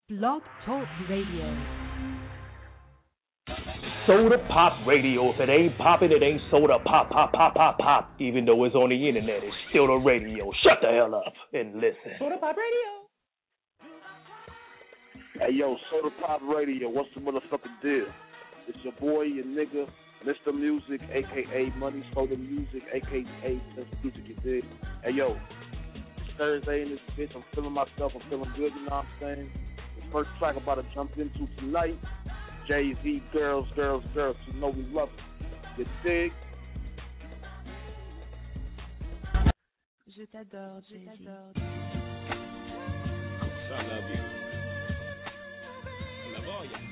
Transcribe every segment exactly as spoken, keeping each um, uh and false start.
Blog Talk Radio. Soda Pop Radio. If it ain't popping, it ain't soda pop, pop, pop, pop, pop. Even though it's on the internet, it's still the radio. Shut the hell up and listen. Soda Pop Radio. Hey, yo, Soda Pop Radio. What's the motherfucking deal? It's your boy, your nigga, Mister Music, a k a. Money Soda Music, a k a. Just Music, you dig? Hey, yo, it's Thursday in this bitch. I'm feeling myself. I'm feeling good, you know what I'm saying? The first track I'm about to jump into tonight, Jay-Z, Girls, Girls, Girls. You know we love it. You dig? Je t'adore, Jay-Z. I love you. I love all y'all.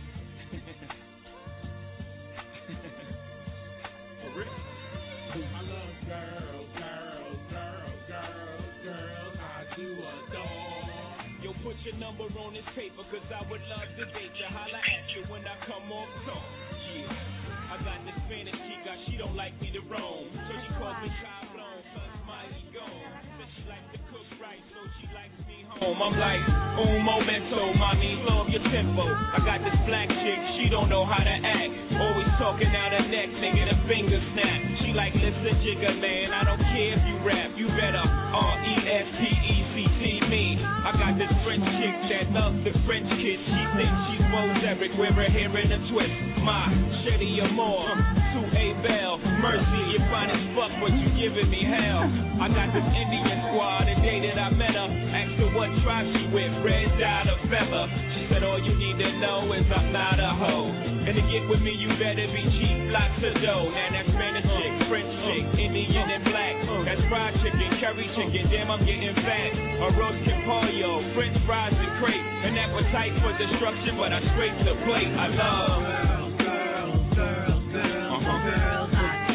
For real. I love girls, girls, girls, girls, girls. I do adore. Yo, put your number on this paper, cause I would love to date you. Holla at you when I come off talk. Yeah. I got this Spanish chica, she don't like me to roam. So she calls me Kai Blown, plus my ego. Says she likes to cook right, so she likes me home. I'm like, un momento, mommy, love your tempo. I got this black chick, she don't know how to act. Always talking out her neck, nigga, the finger snap. She like, listen, jigga, man, I don't care if you rap. You better R E S P E C T me. I got this French chick that loves the French kids. She thinks she's Mozart, wear her hair in a twist. My Shetty Amore, to A Bell, Mercy, you're fine as fuck, but you giving me hell. I got this Indian squad, the day that I met her. Asked her what tribe she with, red dye or feather. She said all you need to know is I'm not a hoe. And to get with me, you better be cheap, lots of dough. Now that's Spanish chick, French chick, Indian and black. That's fried chicken, curry chicken, damn I'm getting fat. A roast pollo, French fries and crepe. An appetite for destruction, but I scrape the plate. I love girls, girls, girls, girls, uh-huh. girls, I do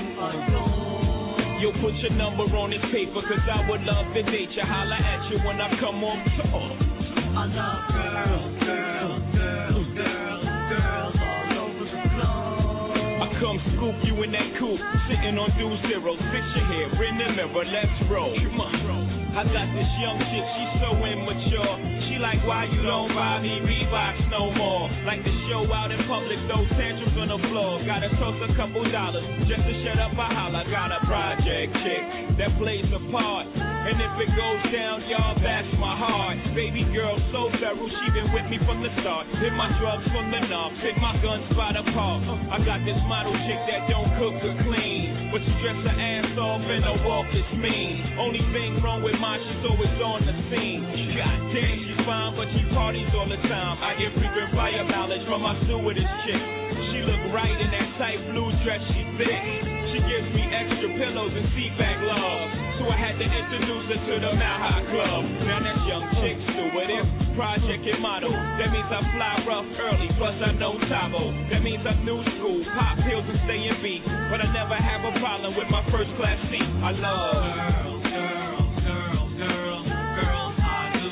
adore. Yo, put your number on this paper, cause I would love to date you. Holla at you when I come on talk. I love girls, girls, girls, girls, girls all over the globe. I come scoop you in that coupe, sitting on two zeros. Fix your hair in the mirror, let's roll. Come on. I got this young chick, she's so immature. She like, why you don't buy me Reeboks no more? Like to show out in public, those tantrums on the floor. Gotta toss a couple dollars just to shut up a holler. Got a project chick that plays a part. And if it goes down, y'all, that's my heart. Baby girl, so thorough, she been with me from the start. Hit my drugs from the knob, pick my guns by the park. I got this model chick that don't cook or clean, but she dress her ass off and her walk is mean. Only thing wrong with mine, she's always on the scene. God damn, she's fine, but she parties all the time. I get frequent fire mileage from my stewardess chick. She look right in that tight blue dress, she thick. She gives me extra pillows and seat back love. So I had to introduce her to the Mile High Club. Now that's young chick stewardess, project and model. That means I fly rough early, plus I know Tabo. That means I'm new school, pop pills and stay in beat. But I never have a problem with my first class seat. I love girls, girls, girls, girls, girls, I do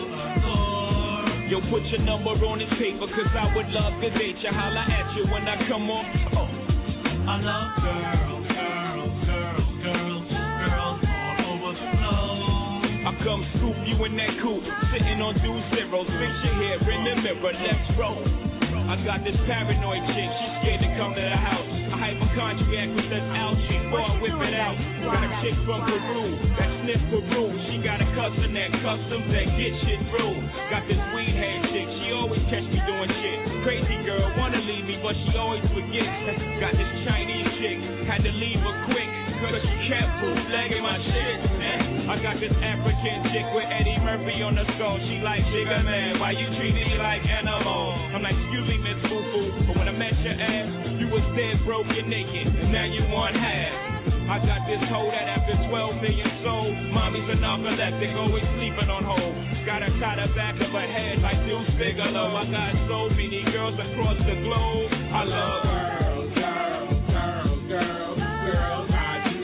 adore. Yo, put your number on this paper, cause I would love to date you. Holla at you when I come on talk. I love girls, girls, girls, girls, girls all over the globe. I come scoop you in that coupe, sitting on two zeros. Fix your hair in the mirror, let's roll. I got this paranoid chick, she's scared to come to the house. A hypochondriac with that algae, boy, whip it out. Got a chick from Peru, that sniff Peru. She got a cousin that customs that get shit through. Got this weed head chick, she always catch me doing shit. Crazy girl, wanna leave me, but she always forgets. Got this Chinese chick, had to leave her quick, cause she kept bootlegging my shit. I got this African chick with Eddie Murphy on the skull. She like, bigger man, why you treat me like animal? I'm like, excuse me, Miss Foo-Foo, but when I met your ass, you was dead, broke, and naked, and now you one half. I got this hoe that after twelve million sold, mommy's a narcoleptic, always sleeping on hold. Got her tie the back of her head like Deuce Bigelow. I got so many girls across the globe. I love girls, girls, girls, girls, girls, I do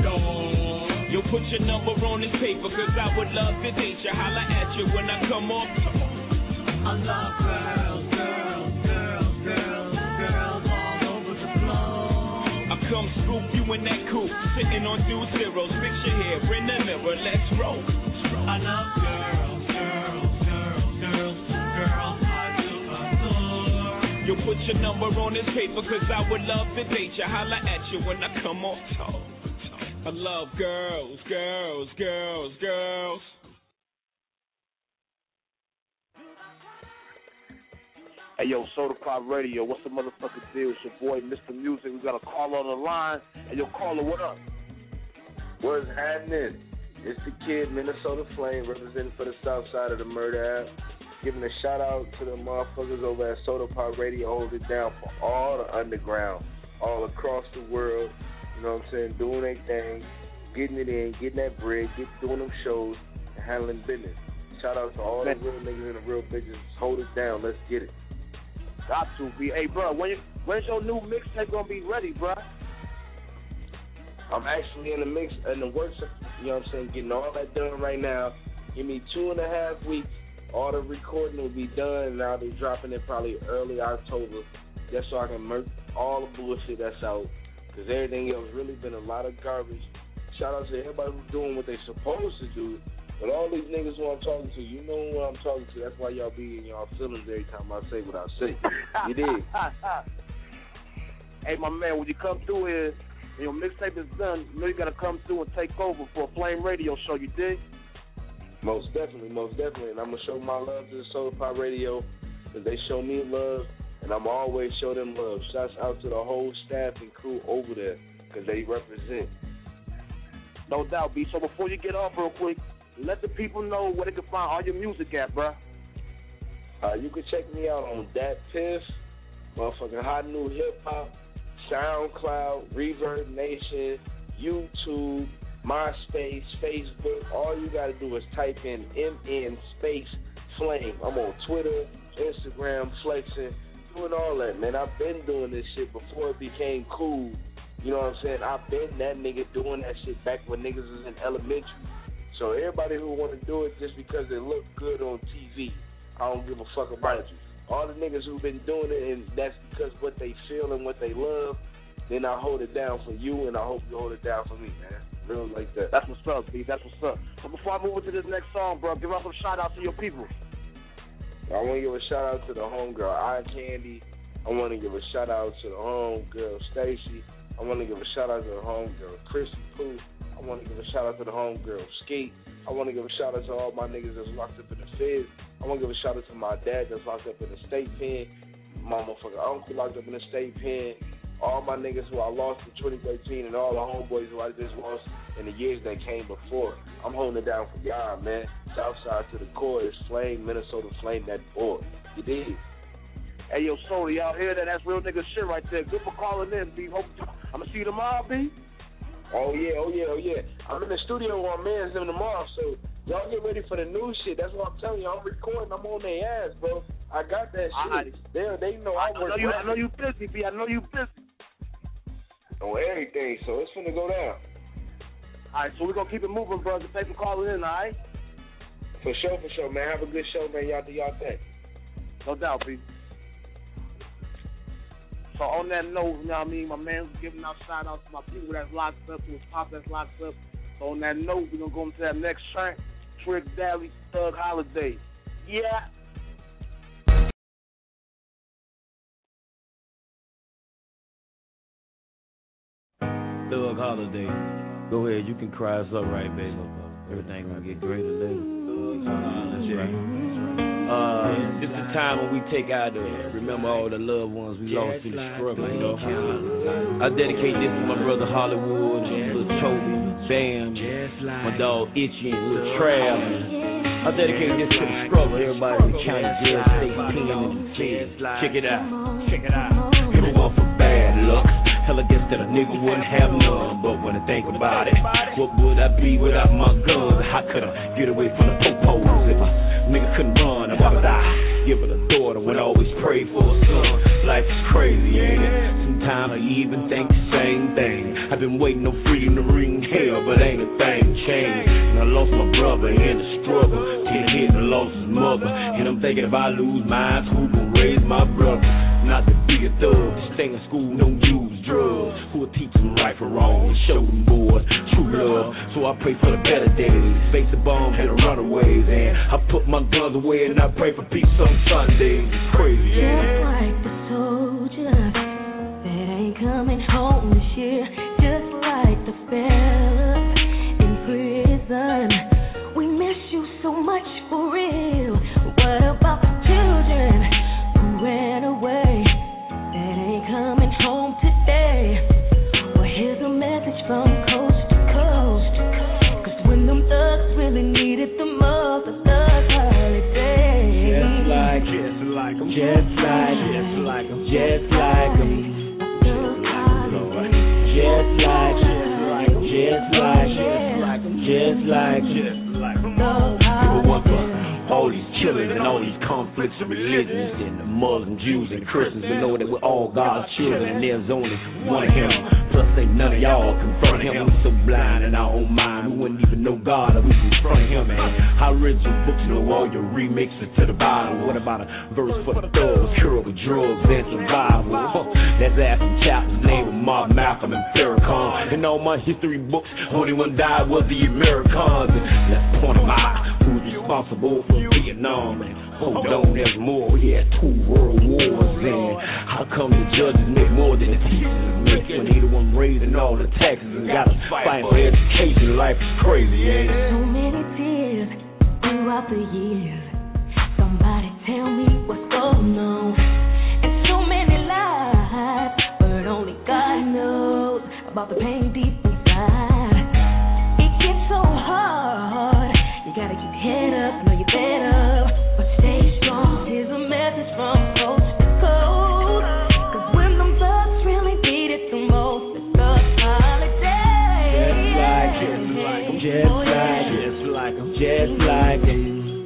adore. Yo, put your number on this paper, cause I would love to date you. Holla at you when I come off talk. I love girls, girls, girls, girls, girls all over the globe. I come scoop you in that coupe, sitting on two zeros. Fix your hair in the mirror, let's roll. I love girls, girls, girls, girls, girls, I You'll put your number on this paper, cause I would love to date you. Holla at you when I come off talk. I love girls, girls, girls, girls. Hey, yo, Soda Pop Radio, what's the motherfucking deal? It's your boy, Mister Music. We got a caller on the line. Hey, yo, caller, what up? What's happening? It's the kid, Minnesota Flame, representing for the south side of the murder app. Giving a shout out to the motherfuckers over at Soda Pop Radio, hold it down for all the underground, all across the world. You know what I'm saying? Doing their thing, getting it in, getting that bread, get doing them shows, and handling business. Shout out to all the real niggas in the real bitches. Hold it down. Let's get it. Got to be. Hey, bro, when you, when's your new mixtape gonna be ready, bro? I'm actually in the mix, in the works of, you know what I'm saying, getting all that done right now. Give me two and a half weeks. All the recording will be done, and I'll be dropping it probably early October, just so I can murk all the bullshit that's out, because everything else really been a lot of garbage. Shout out to everybody who's doing what they supposed to do, but all these niggas who I'm talking to, you know who I'm talking to. That's why y'all be in y'all feelings every time I say what I say. You dig? Hey, my man, when you come through here, and your mixtape is done, you know you got to come through and take over for a Flame Radio show, you dig? Most definitely, most definitely. And I'm going to show my love to the Soda Pop Radio, because they show me love, and I'm always show them love. Shouts out to the whole staff and crew over there, because they represent. No doubt, B. So before you get off real quick, let the people know where they can find all your music at, bro. Uh, you can check me out on Dat Piff, motherfucking Hot New Hip Hop, SoundCloud, Reverb Nation, YouTube, MySpace, Facebook. All you got to do is type in M N space Flame. I'm on Twitter, Instagram, flexing, doing all that, man. I've been doing this shit before it became cool. You know what I'm saying? I've been that nigga doing that shit back when niggas was in elementary. So everybody who want to do it just because it look good on T V, I don't give a fuck about you. All the niggas who've been doing it, and that's because what they feel and what they love, then I hold it down for you, and I hope you hold it down for me, man. Real like that. That's what's up, B. That's what's up. So before I move into this next song, bro, give us some shout-out to your people. I want to give a shout-out to the homegirl, Eye Candy. I want to give a shout-out to the homegirl, Stacy. I want to give a shout-out to the homegirl, Chrissy Pooh. I want to give a shout-out to the homegirl, Skeet. I want to give a shout-out to all my niggas that's locked up in the feds. I want to give a shout-out to my dad that's locked up in the state pen. My motherfucking uncle locked up in the state pen. All my niggas who I lost in twenty thirteen and all the homeboys who I just lost in the years that came before. I'm holding it down for y'all, man. Southside to the core is Flame, Minnesota Flame, that boy. You dig? Hey, yo, Soda, y'all hear that? That's real nigga shit right there. Good for calling in, B. Hope I'm going to see you tomorrow, B. Oh, yeah, oh, yeah, oh, yeah. I'm in the studio on Man's Them tomorrow, so y'all get ready for the new shit. That's what I'm telling you. I'm recording. I'm on their ass, bro. I got that shit. I, they, they know I, I work. Know you, I know you busy, B. I know you busy. On everything, so it's finna go down. All right, so we're going to keep it moving, brother. Thanks for calling in, all right? For sure, for sure, man. Have a good show, man. Y'all do y'all thing. No doubt, B. So on that note, you know what I mean, my man's giving out shout-outs to my people that's locked up, to his pop that's locked up. So on that note, we're going to go into that next track, Trick Daddy, Thug Holiday. Yeah. Thug Holiday. Go ahead, you can cry. It's all right, baby. Everything gonna get greater later. That's right. Uh, it's the time when we take out to remember all the loved ones we lost through the struggle, you know. I dedicate this to my brother Hollywood, little Toby, Bam, my dog Itchy, and little Trav. I dedicate this to the struggle, everybody in the county jail, state, pen, and the feds. Check it out. Check it out. Everyone for bad luck. Hell, I guess that a nigga wouldn't have none. But when I think about it, what would I be without my guns? How could I get away from the popos if a nigga couldn't run? Why would I give it a daughter when I always pray for a son? Life is crazy, ain't it? Sometimes I even think the same thing. I've been waiting on freedom to ring hell, but ain't a thing changed. And I lost my brother in the struggle. Get hit and lost his mother. And I'm thinking if I lose mine, who gon' raise my brother? Not to be a thug, stay in school, don't use drugs. Who'll teach them right from wrong and show them boys true love. So I pray for the better days, face the bombs and the runaways. And I put my guns away and I pray for peace on Sundays. It's crazy, just yeah. like the soul just like 'em, just like, just like 'em, just like 'em, just like, just like, just like, just like 'em, just like, just like 'em. People want for all these killings and all these conflicts of religions and the Muslims, Jews, and Christians. We know that we're all God's children and there's only one of Him. Plus, ain't none of y'all confront Him. We're so blind in our own mind, we wouldn't even know God if we was in front of Him. Man, how read your books, know all your remixes to the Bible. What about a verse for the thugs, cure with drugs and survival? Huh. That's after chapters named with Mark, Malcolm, and Farrakhan. In all my history books, only one died was the Americans. And let's point them out. Who's responsible for Vietnam? And hold on, there's more. We had two world wars. And how come the judges make more than the teachers make? When they the one raising all the taxes and gotta fight for education. Life is crazy, ain't it? So many tears throughout the years. Somebody tell me what's going on. And so many lies, but only God knows about the pain deep inside. It gets so hard. You gotta keep your head up, know you're better, but stay strong. Here's a message from coast to coast. Cause when them thugs really need it the most, it's the holiday. Just like, just like 'em, just Oh, yeah. like, just like 'em, just like 'em.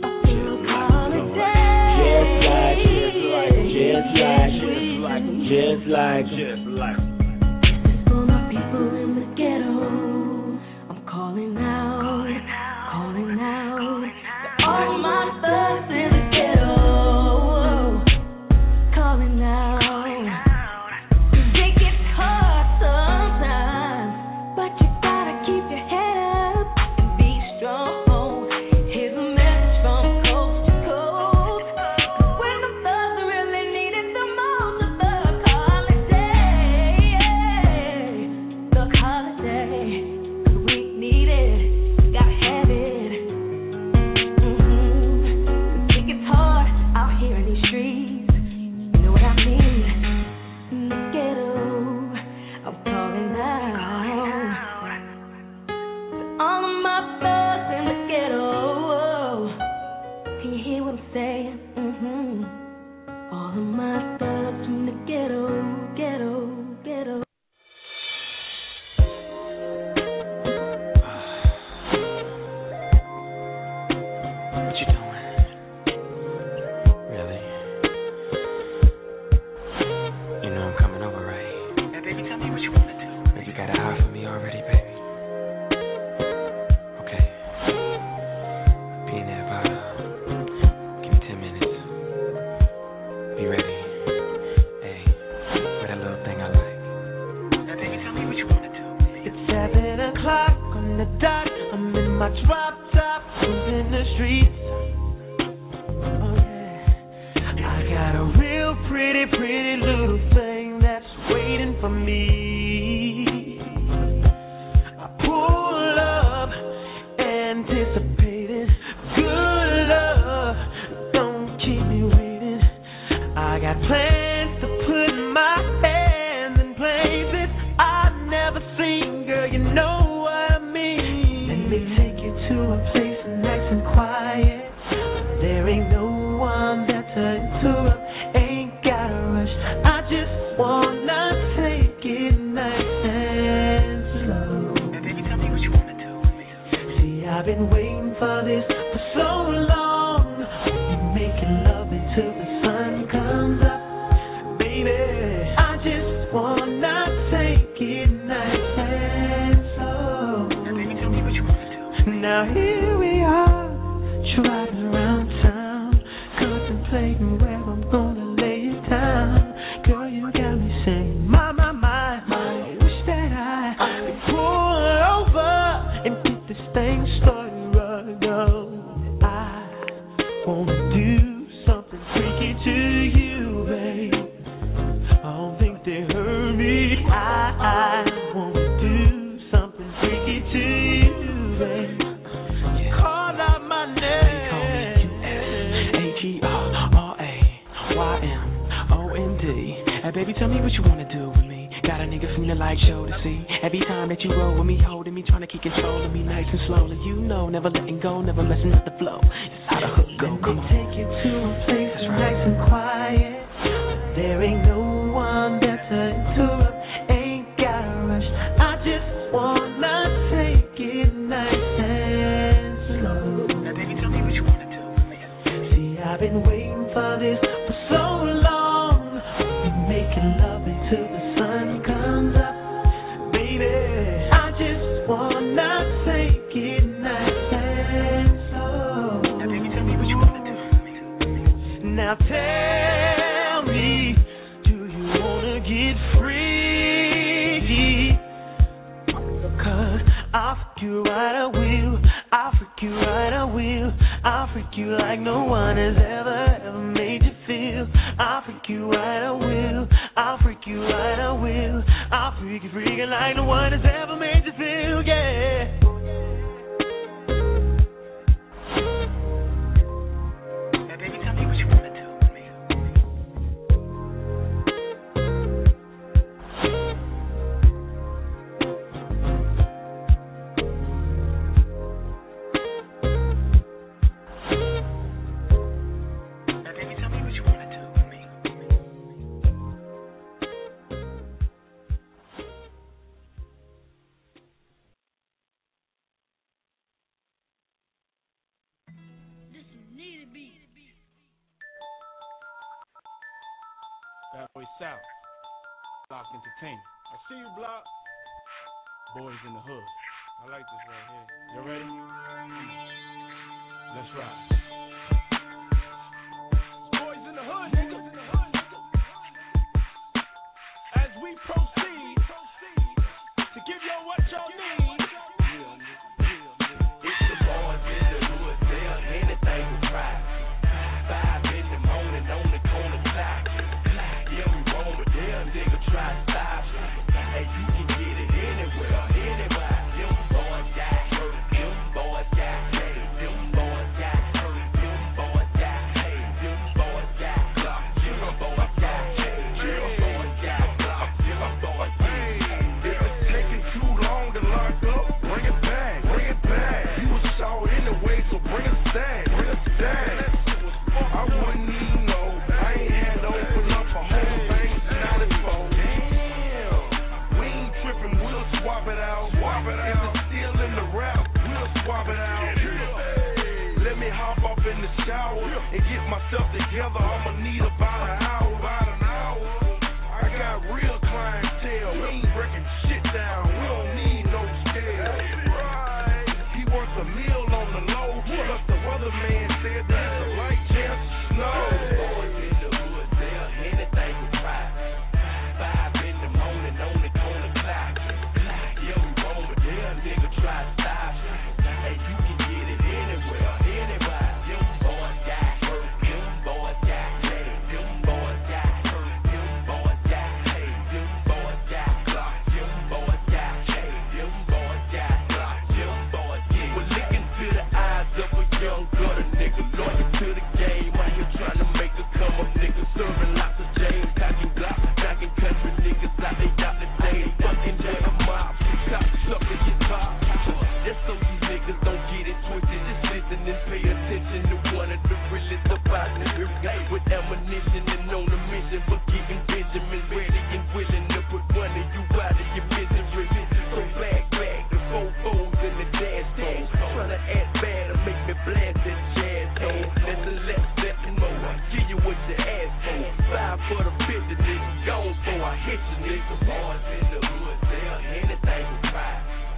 Just like, just like. For my people in the ghetto, I'm calling out, calling out. To all my thugs in the ghetto, calling out. 'Cause it gets hard sometimes, but you gotta keep your head up and be strong. Here's a message from coast to coast. 'Cause when the thugs really need it the most, the thug holiday, the holiday. 'Cause we need it, gotta have it. Mm-hmm. 'Cause it gets hard out here in these streets. You know what I mean? In the ghetto, I'm calling out. All of my thugs in the ghetto, can you hear what I'm saying? Mm-hmm. All of my thugs from the ghetto, ghetto, ghetto. What you doing? Really? You know I'm coming over, right? Hey, baby, tell me what you wanna do. You got an eye for me already, baby? Okay. Be in there about, uh, give me ten minutes. Be ready. Hey, with that little thing I like. Now, baby, tell me what you wanna do. It's seven o'clock on the dot. I'm in my drop top, cruising the streets. Oh yeah. I got a real pretty, pretty little thing that's waiting for me. I pull up, anticipating good love. Don't keep me waiting. I got plans to put my hands in places I've never seen. Girl, you know what I mean. Let me take you to a place nice and quiet. There ain't no one there to interrupt. Ain't gotta rush. I just wanna take it nice and slow. Now, baby, tell me what you wanna do with me. See, I've been waiting for this for so long. You making love until the sun comes up, baby. I just wanna take it nice and slow. Now, baby, tell me what you wanna do. Now here we are, driving around town, contemplating where I'm gonna lay it down. Girl, you got me saying, my, my, my, I wish that I could pull over and get this thing started right now. I wanna do something freaky to you, babe. I don't think they heard me. I, I wanna do something freaky to you, babe. Call out my name. H E R R A Y M O N D. Hey, baby, tell me what you wanna do with me. Got a nigga feeling like show to see. Every time that you roll with me, holding me, trying to keep control of me nice and slowly. You know, never letting go, never messing up the flow. It's how the hook go. Come on. Take you to a place that's nice and quiet. There ain't no one there to interrupt. Ain't gotta rush. I just wanna take it nice and slow. Now, baby, tell me what you wanna do. See, I've been waiting for this for so long. We making love until the sun comes up, baby. I just wanna take it nice and slow. Now, baby, tell me what you wanna do. Now tell me, do you wanna get free? Cause I'll freak you right, I will. I'll freak you right, I will. I'll freak you like no one has ever, ever made you feel. I'll freak you right, I will. I'll freak you right, I will. I'll freak you freaking like no one has ever made you feel, yeah. Now, baby, tell me what you wanna do with me. Now, baby, tell me what you wanna do with me. Bad Boy South, Block Entertainment. I see you, Block. Boys in the Hood. I like this right here. You ready? Let's ride. Boys in the Hood, nigga. As we proceed to give y'all what y'all need. It's the boys in the hood. They'll anything to try. Five in the morning on the corner clock. Yeah, we roll, but damn nigga try to stop. Hey, you can get it anywhere, anywhere. Them boys got hurt, them boys got paid, them boys got hurt, them boys got paid, them boys got clocked, them boys got paid, them boys got clocked, them boys got paid. If it's taking too long to lock up, bring it back, bring it back. You was short anyway, so bring a stack, bring a stack. I wouldn't even know. I ain't had to open up a whole thing, now it's four. Damn, we ain't tripping, we'll swap it out. Swap it out. If it's still in the rap, we'll swap it out. Let me hop up in the shower and get myself together. I'ma need about an hour, about an hour. I got real clientele, we ain't breaking shit down. We don't need no scale. Right. He works a meal on the low, plus the weatherman said there's a light chance of snow. Boys in the hood, they'll anything to try. Five in the morning on the corner clock. Yeah, we roll, but damn nigga try to stop. Hey, you can get it anywhere, anywhere. Them boys got hurt, them boys got paid, them boys got hurt, them boys got paid, them boys got clocked, them boys got paid, them boys got clocked, them boys get. We're looking to the eyes of a young gutter nigga, loyal to the game. Out here trying to make a come up, nigga, serving lots of James, cocking blocks, knocking country niggas out they got the day. Fucking with a mob, cop sucking your top. Just so you niggas don't get it twisted, just listen and pay attention to one of the realest about it. With ammunition and on a mission for keeping Benjamin ready and willing to put one of you out of your misery. So back, back, the fofos in the dash phone, trying to act bad or make me blast that jazz phone. That's the left step more, give you what you ask for. Five for the fifty, nigga, gone for I hit you, nigga. Boys in the hood, they'll anything to try.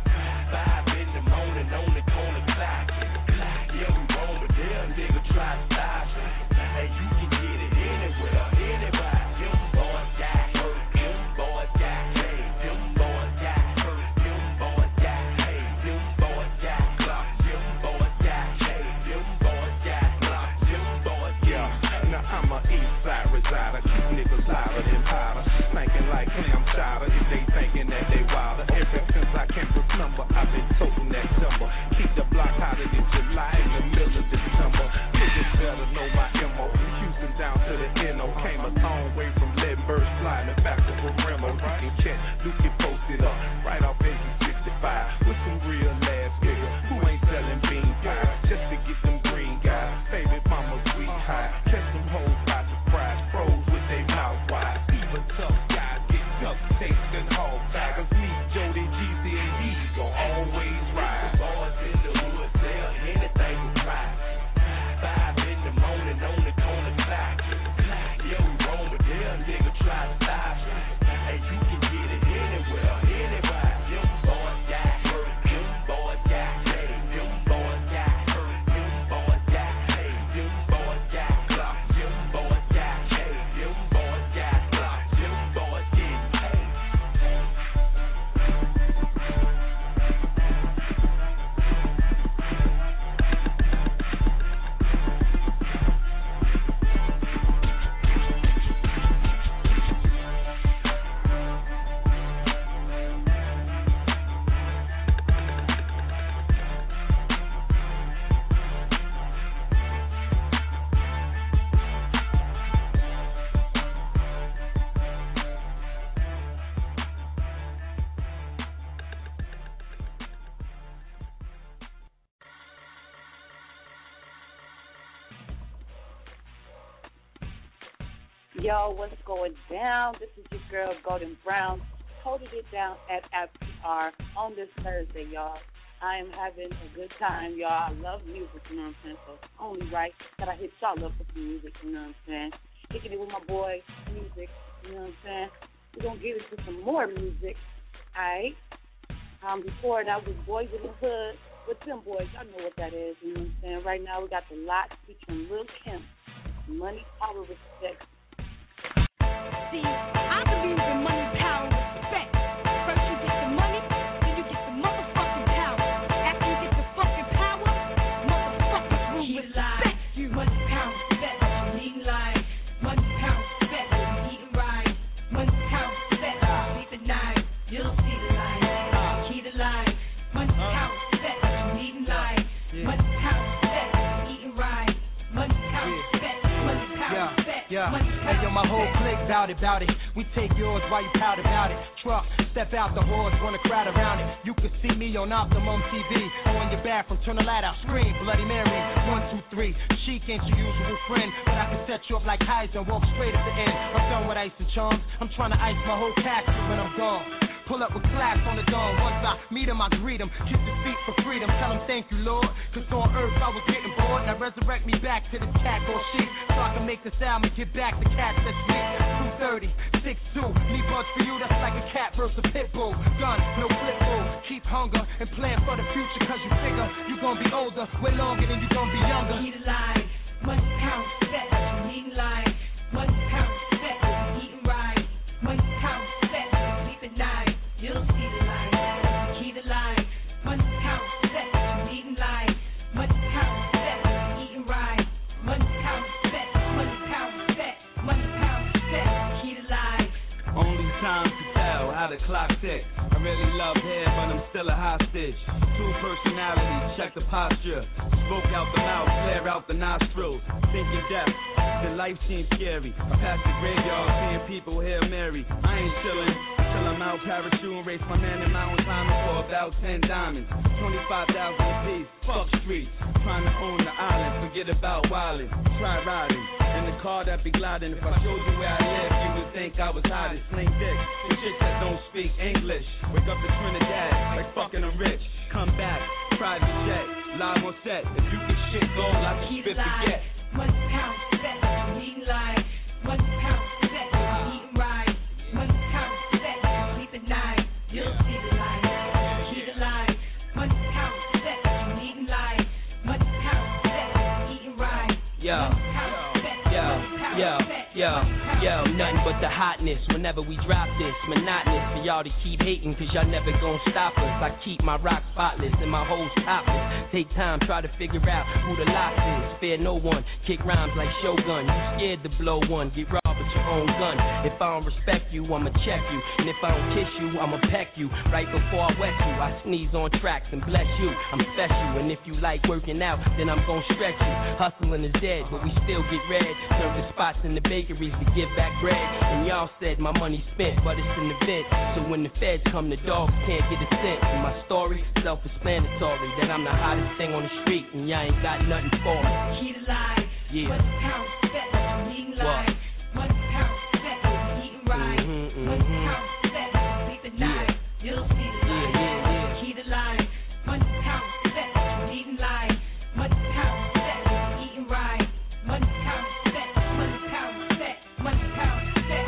Five in the morning on the corner clock. Yeah, we roll, but damn nigga try to stop. Hey, you can get it anywhere, anywhere. Them boys got hurt, them boys got paid, them boys got hurt, them boys got paid, them boys got clocked, them boys got paid, them boys got clocked, them boys got paid. Now I'm a east side resider, keep niggas louder than powder. Thinking like clam chowder, if they thinking that they wilder. Ever since I can remember, I've been toting that number. Keep the block hotter than July in the middle of December. Niggas better know my M O. Houston down to the N O. Came a long way from letting birds fly in the back of a Remo. You can catch Yo, what's going down? This is your girl, Golden Brown, holding it down at F P R on this Thursday, y'all. I am having a good time, y'all. I love music, you know what I'm saying? So it's only right that I hit y'all up with some music, you know what I'm saying? Kicking it with my boy, music, you know what I'm saying? We're going to get into some more music, all right? Um, before that was Boys in the Hood with them boys. Y'all know what that is, you know what I'm saying? Right now we got The Lot featuring Lil Kim, Money, Power, Respect. See, I believe in money, power, respect. First you get the money, then you get the motherfucking power. After you get the fucking power, motherfuckers will respect you. Money, power, respect, you need life. Money, power, respect, you eating right. Money, power, respect, sleep at night. You'll see the light, key to life. Money, power, respect, you needing life. Money, power, respect, you eating right. Money, power, respect, money, power, respect. Yeah, hey yo, my whole clique bout it, bout it. We take yours while you pout about it. Truck, step out the horse, wanna crowd around it. You can see me on Optimum T V. On your bathroom, turn the light out, scream, Bloody Mary. One, two, three. Chic ain't your usual friend, but I can set you up like Heisen, walk straight at the end. I'm done with ice and charms. I'm trying to ice my whole casket when I'm gone. Pull up with class on the dawn. Once I meet him, I greet him. Kiss his feet for freedom. Tell him thank you, Lord. Cause on earth I was getting bored. Now resurrect me back to this cat or sheep. So I can make this album and get back the cats that's weak. two thirty, six two. Need buds for you, that's like a cat versus a pit bull. Gun, no flip bull. Keep hunger and plan for the future. Cause you figure you gonna be older way longer than you gonna be younger. Need a life. Money, power, respect. You need life. Money, power, respect. You eating right. Money, power, respect. You sleep at night. You'll see the light, key to life. Money, power, respect, you needing life. Money, power, respect, you eating right. Money, power, respect, money, power, respect. Money, power, respect, key to life. Only time to tell how the clock ticks. I really love hair, but I'm still a hostage. Two personalities, check the posture. Smoke out the mouth, flare out the nostrils. Thinking death, the life seems scary. I pass the graveyard, seeing people Hail Mary. I ain't chillin'. Till I'm out parachuting, race my man in mountain climbing for about ten diamonds. twenty-five thousand a piece, fuck streets. Trying to own the island, forget about wildin'. Try riding, in the car that be gliding. If I showed you where I live, you would think I was hiding. Sling dick, the chicks that don't speak English. Wake up to Trinidad, like fucking I'm rich. Come back, private jet, live on set. If you get shit gold, I can spit the get. Money, power, respect, you needing life. Money, power, respect, you eating right. Money, power, respect, you sleep at night. You'll see the light, key to life. Money, power, respect, you needing life. Money, power, respect, you eating right. Yo, yo, yo, yo, yo, nothing but the hotness whenever we drop this. Monotonous for y'all to keep hating, cause y'all never gon' stop us. I keep my rock spotless and my hoes topless. Take time, try to figure out who the lot is. Fear no one, kick rhymes like Shogun. You scared to blow one, get robbed with your own gun. If I don't respect you, I'ma check you. And if I don't kiss you, I'ma peck you. Right before I wet you, I sneeze on tracks and bless you. I'm special, and if you like working out, then I'm gon' stretch you. Hustling is dead, but we still get red. Serving spots in the bakeries to give back bread. And y'all said my money spent, but it's in the vent. So when the feds come, the dogs can't get a cent. And my story, self-explanatory, that I'm the hottest thing on the street, and y'all ain't got nothing for me. Key to life. Yeah. Money, power, respect, you needing life. Money, power, respect, you eating right. Mm-hmm, Money, mm-hmm. power, respect, you sleep at night. You'll see the light, yeah, yeah, yeah. key to life. Money, power, respect, you needing life. Money, power, respect, you eating right. Money, power, respect, money, power, respect, money, power, respect.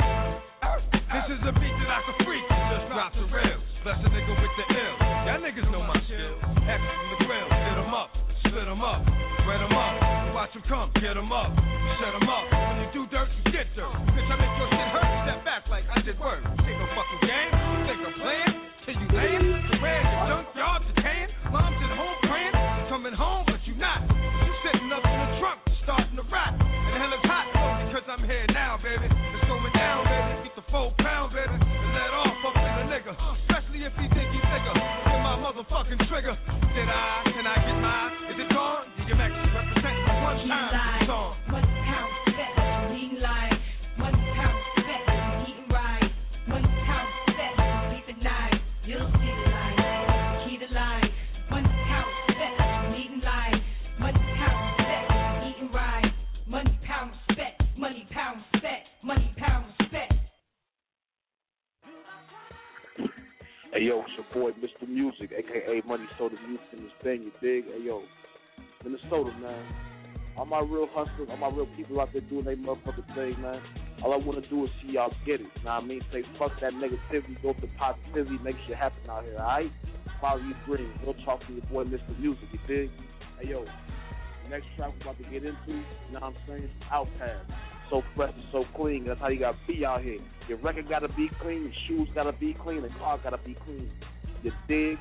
This is a beat that I can freak. Just drop the rails. Bless a nigga with the ill. Y'all niggas know my skill. X from the grill. Hit 'em up. Split 'em up. Spread 'em up. Watch 'em come. Get 'em up. Shut 'em up. When you do dirt, you get dirt. Bitch, I make your shit hurt. Step back like I did work. Ain't no fucking game. You think I'm playing? Till you land? So where your junkyard decaying? Mom's at home praying. Coming home, but you not. You sitting up in the trunk. Starting to rot. And the hell is hot. Because I'm here now, baby. It's going down, baby. Get the full pound, baby. And let off up in a nigga. Especially if he think he bigger. Get my motherfucking trigger. Did I? Can I get mine? Is it gone? D M X represent me one time. It's on. Money, power, respect, you needing life. Money, power, respect, you eating right. Money, power, respect, you sleep at night. You'll see the light, key to life. Money, power, respect, you needing life. Money, power, respect, you eating right. Money, power, respect, money, power, respect, money, Hey, yo, it's your boy, Mister Music, a k a. Money Soda Music in this thing, you dig? Hey, yo, Minnesota, man. All my real hustlers, all my real people out there doing their motherfucking thing, man. All I want to do is see y'all get it. Know what I mean? Say, fuck that negativity, go for positivity, make shit happen out here, all right? Follow your dreams. We'll talk to your boy, Mister Music, you dig? Hey, yo, the next track we're about to get into, you know what I'm saying? Outkast. So fresh and so clean. That's how you gotta be out here. Your record gotta be clean, your shoes gotta be clean, the car gotta be clean. You dig?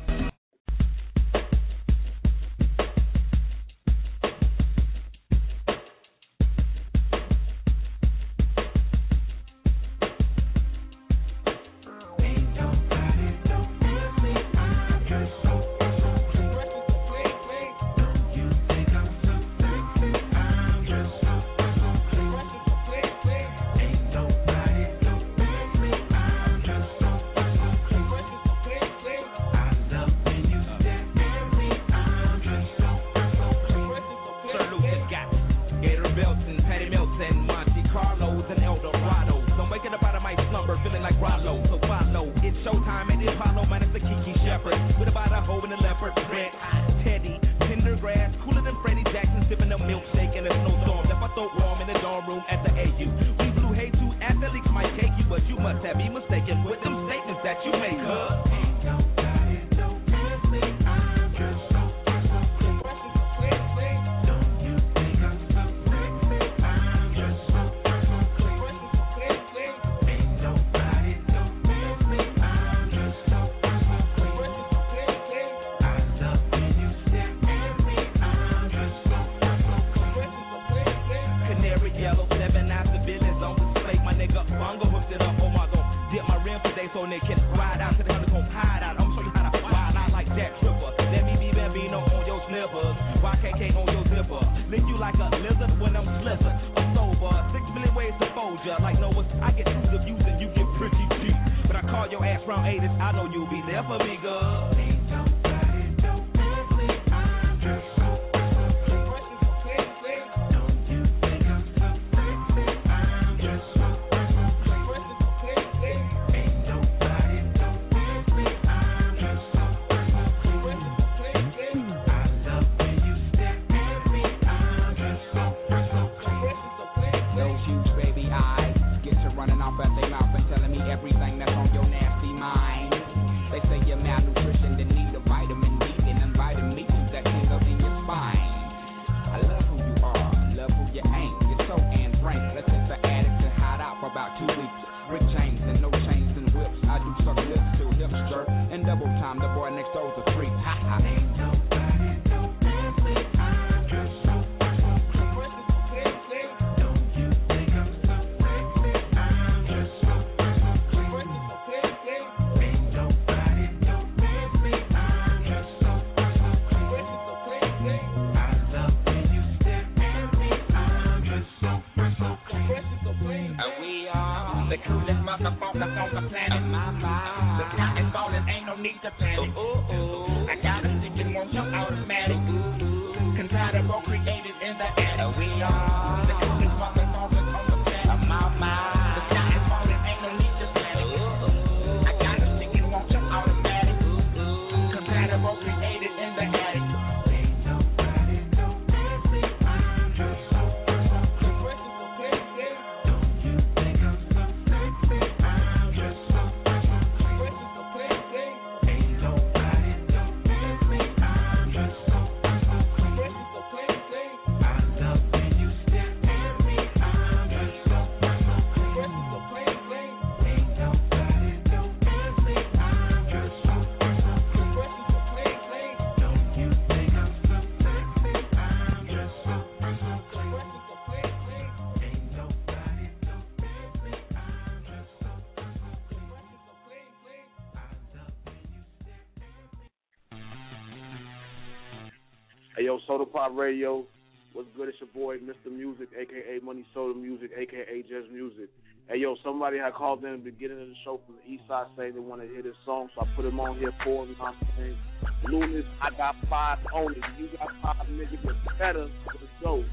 Hey, yo, Soda Pop Radio. What's good? It's your boy, Mister Music, a k a. Money Soda Music, a k a. Just Music. Hey, yo, somebody had called in at the beginning of the show from the east side saying they want to hear this song, so I put him on here for him. You know what I'm saying? Lunas, I got five on it. You got five, niggas. It's better. Let's go.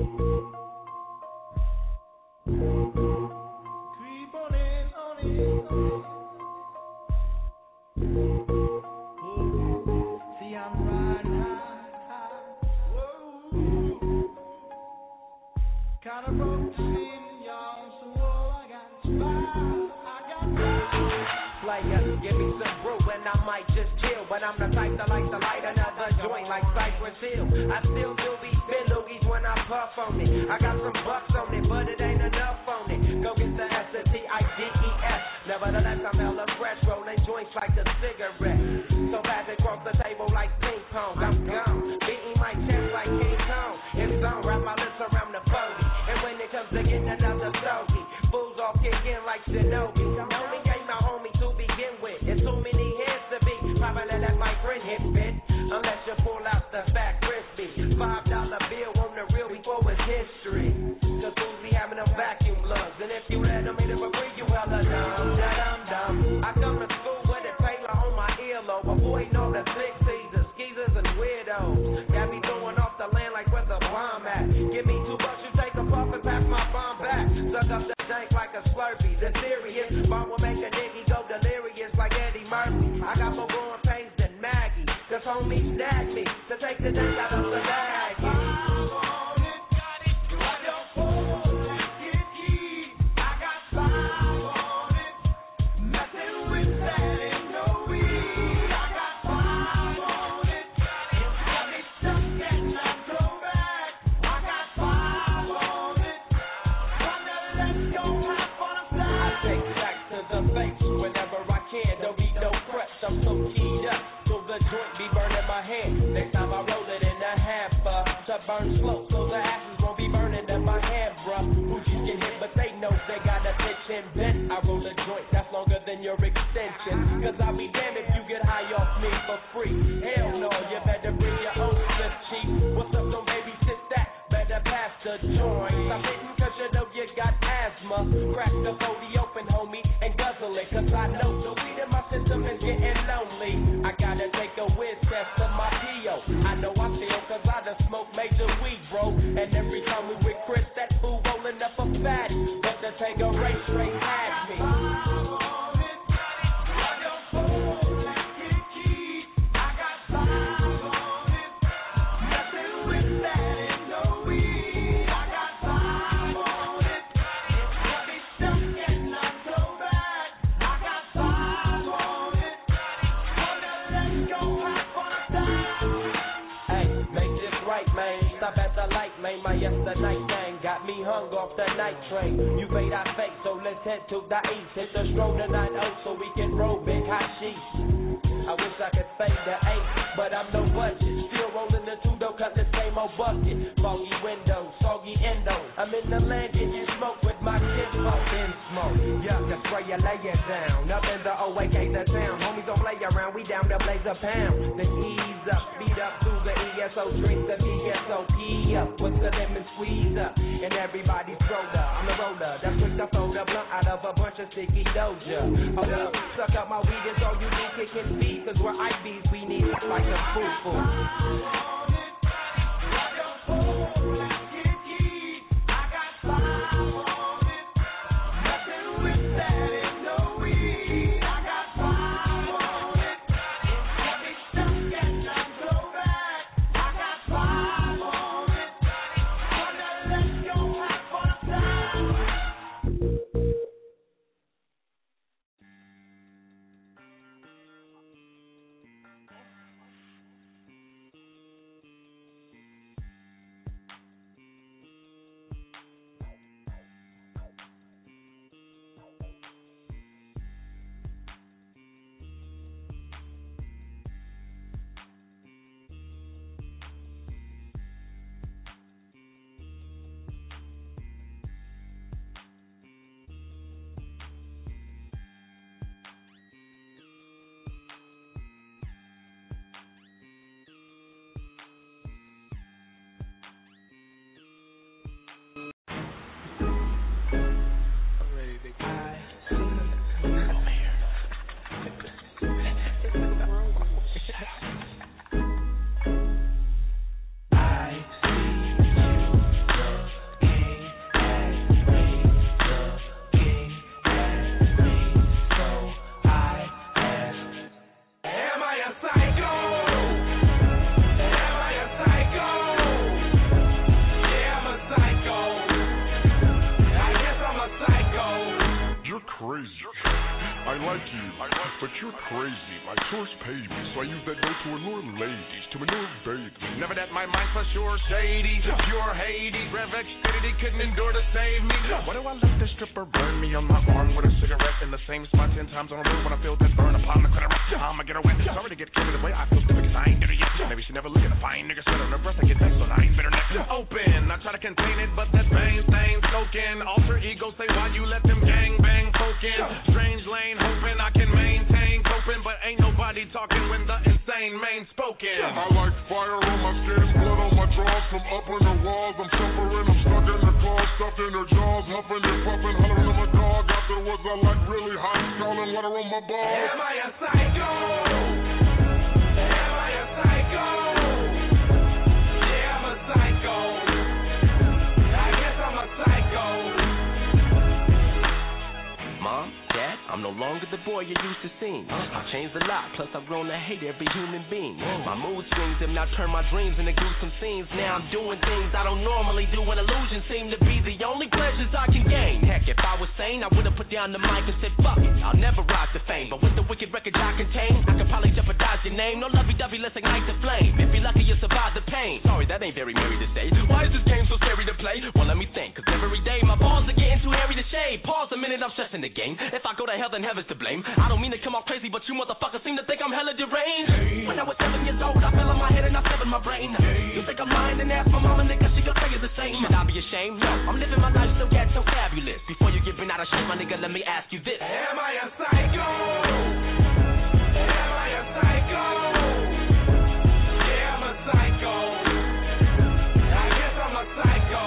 Creep on in, on in. got a routine, y'all, so all I got is five. I got five. Player, give me some brew and I might just chill. But I'm the type that like to light another joint like Cypress Hill. I still do be spin loogies when I puff on it. I got some bucks on it, but it ain't enough on it. Go get the S T I D E S. Nevertheless, I'm hella fresh, rolling joints like a cigarette. So fast across the table like ping pong. I'm gone, beating my chest like King Kong. It's on, wrap my lips around the forty. And when it comes to getting another stogie, fools all kick in like Shinobi. Only gave my homie to begin with. It's too many heads to be. Probably let my friend hit fit. Unless you pull out the fat crispy. Five dollar bill on the real before it's history. Cause fools be having them vacuum lungs. And if you let them hit it for free, you hella dumb. Dumb, dumb. I come to school with a Taylor on my earlobe. Avoiding all the six teasers, skeezers, and weirdos. Got me throwing off the land like where the bomb at. Give me two bucks, you take a puff and pass my bomb back. Suck up the dank like a Slurpee. The serious bomb will make a nigga go delirious like Eddie Murphy. I got more growing pains than Maggie. Cause homies snagged me to take the dank out of the bag. I'm so keyed up, so the joint be burning my hand. Next time I roll it in a hamper to burn slow, so the ashes won't be burning in my hand, bruh. Hoochies get hit, but they know they got a pitch and bent. I roll a joint that's longer than your extension. Cause I'll be damned if you get high off me for free. Hell no, you better bring your own slip cheap. What's up, don't babysit that? Better pass the joint. Stop hitting cause you know you got asthma. Crack the forty open, homie, and guzzle it. Cause I know the weed in my system is getting lonely. I gotta take a whiz test of my P O. I know I feel cause I done smoked major weed, bro. And every time we with Chris, that fool rolling up a fatty. But the Tango Ray straight had me. Stop at the light, man, my yesterday night thing got me hung off the night train. You made our fake, so let's head to the east. Hit the stroll tonight out so we can roll big hot sheets. I wish I could fade the eight, but I'm no budget. Still rolling the two though, cause the same old bucket. Foggy windows, soggy endo. I'm in the land getting smoke with my kids folk in smoke. Yeah, just spray you, lay it down. Up in the O A K, the town. Homies don't play around, we down to blaze a pound. Then ease up, speed up through the E S O, drink the E S O P up. With the lemon squeeze up, and everybody's roller. I'm the roller, that's quick to fold a blunt out of a bunch of sticky doja. Hold up, suck up my weed, it's all you need, kick and feed. Cause we're I Bs, we need it like a foo-foo. but you're crazy. My source paid me, so I use that dough to allure ladies, to manure babies. Never that my mind for sure shady, pure Hades. Rev Xfinity couldn't endure to save me. Why do I let this stripper burn me on my arm with a cigarette in the same spot ten times on a room when I feel that burn upon the credit? I'ma get her wet. Sorry to get carried away. I feel stupid because I ain't there yet. Maybe she never look at a fine nigga sweat on her breath. I get that, so I ain't better next. Open. I try to contain it, but that bang stain soaking. Alter ego say why you let them gang bang poking. Strange lane hoping I can maintain coping, but ain't nobody talking when the insane main spoken. I like fire on my skin, blood on my drawers, from up in the walls. I'm suffering, I'm stuck in the claws, stuffed in her jaws, huffing and puffing, hollering at my dog. Afterwards I like really hot, scalding water on my balls. Am I a psycho? Am I a psycho? Yeah, I'm a psycho. I guess I'm a psycho. Mom, Dad, I'm no longer the boy you used to see. I've changed a lot, plus I've grown to hate every human being. My mood swings have now turned my dreams into gruesome scenes. Now I'm doing things I don't normally do, and illusions seem to be the only pleasures I can gain. Heck, if I was sane, I would've put down the mic and said, fuck it, I'll never rise to fame. But with the wicked records I contain, I could probably jeopardize your name. No lovey-dovey, let's ignite the flame. If you're lucky, you'll survive the pain. Sorry, that ain't very merry to say. Why is this game so scary to play? Well, let me think, cause every day my balls are getting too hairy to shave. Pause a minute, I'm stressing the game. If I go to hell, then heaven's to blame. I don't mean to come off crazy, but you motherfuckers seem to think I'm hella deranged. When I was seven years old, I fell on my head and I severed my brain. You think I'm lying and ask my mama, nigga, she gon' tell you the same. Should I be ashamed? No, I'm living my life so got so fabulous. Before you get bent out of shape, my nigga, let me ask you this. Am I a psycho? Am I a psycho? Yeah, I'm a psycho. I guess I'm a psycho.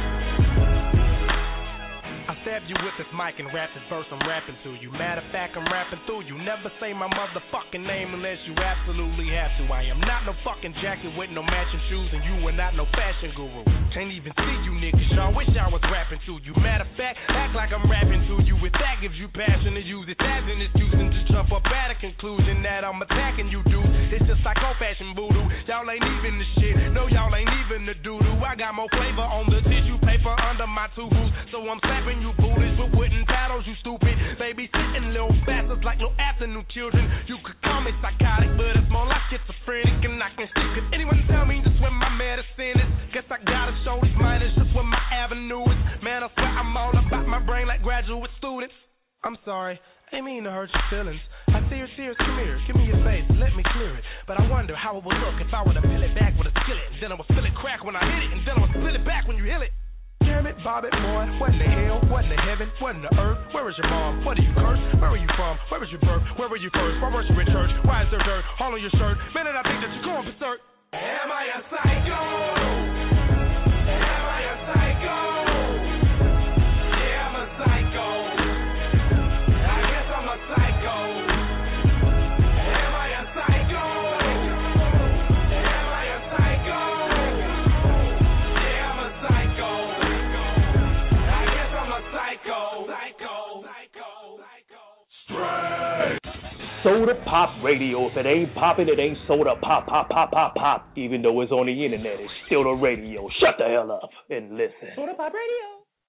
I stab you with this mic and rap this verse I'm rapping to you. Matter of fact, I'm rapping through you. Never say my motherfucking name unless you absolutely have to. I am not no fucking jacket with no matching shoes, and you are not no fashion guru. Can't even see you niggas, y'all wish I was rapping to you. Matter of fact, act like I'm rapping to you. If that gives you passion to use it as an excuse, and just jump up at a conclusion that I'm attacking you, dude. It's just psycho fashion voodoo. Y'all ain't even the shit. No, y'all ain't even the doo-doo. I got more flavor on the tissue paper under my two boots, so I'm slapping you booties with wooden paddles, you stupid. Baby sitting little bastards like no afternoon children. You could call me psychotic, but it's more like schizophrenic, and I can stick. Could anyone tell me just when my medicine is? Guess I gotta show these minors just where my avenue is. Man, I swear I'm all about my brain like graduate students. I'm sorry, I ain't mean to hurt your feelings. I see your tears, come here, give me your face, let me clear it. But I wonder how it would look if I were to fill it back with a skillet, and then I would feel it crack when I hit it, and then I would split it back when you hit it. Damn it, Bob it, boy. What in the hell? What in the heaven? What in the earth? Where is your mom? What are you cursed? Where are you from? Where was your birth? Where were you first? Why weren't you in church? Why is there dirt all on your shirt? Man, and I think that you're going berserk. Am I a psycho? Am I a psycho? Yeah, I'm a psycho. I guess I'm a psycho. Am I a psycho? Am I a psycho? Yeah, I'm a psycho. I guess I'm a psycho. Psycho. Psycho. Straight. Soda Pop Radio. If it ain't poppin', it ain't soda pop, pop, pop, pop, pop. Even though it's on the internet, it's still the radio. Shut the hell up and listen. Soda Pop Radio.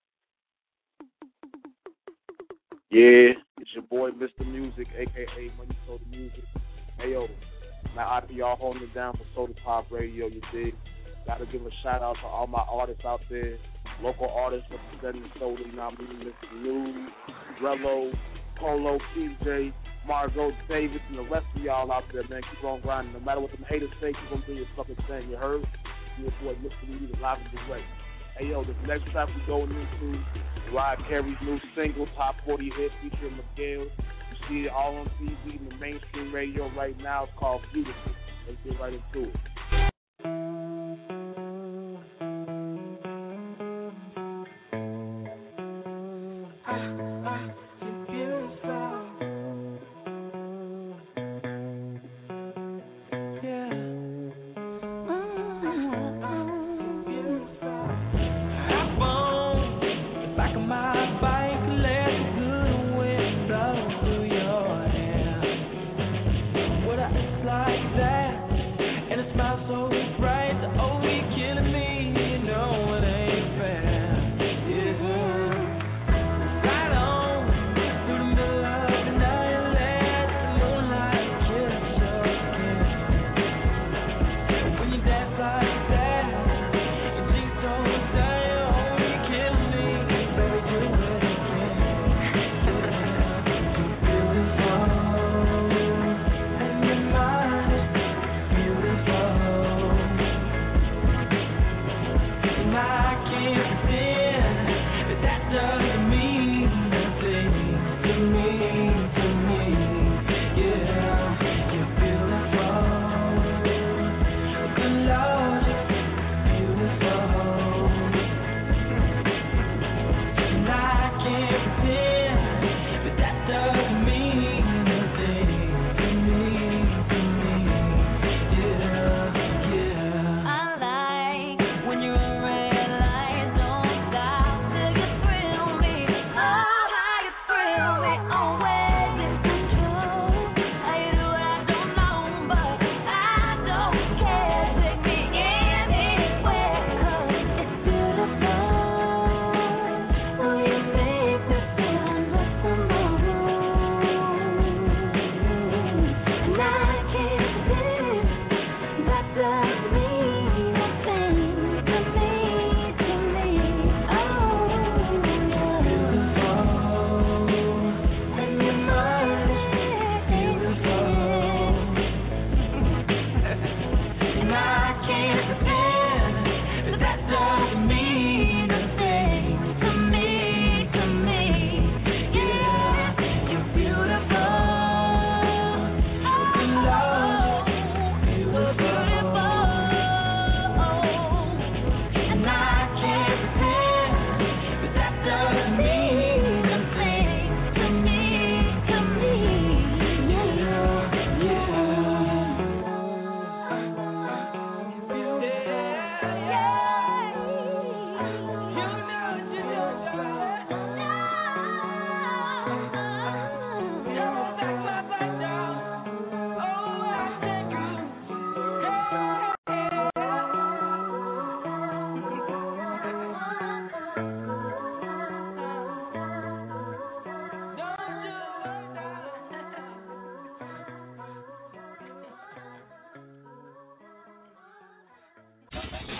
Yeah, it's your boy Mister Music, a k a. Money Soda Music. Hey, yo, now I y'all holding it down for Soda Pop Radio, you dig? Got to give a shout out to all my artists out there, local artists representing Soda, you know what I mean? Mister New, Drello, Polo, T J, Margot, Davis, and the rest of y'all out there, man. Keep on grinding. No matter what them haters say, keep on doing your fucking thing. You heard? Your boy Mister Music, live in the way. Hey, yo, this next track we going into Mariah Carey's new single, Top forty hit, featuring Miguel. You see it all on T V and the mainstream radio right now. It's called Beautiful. Let's get right into it. Like that, and it's my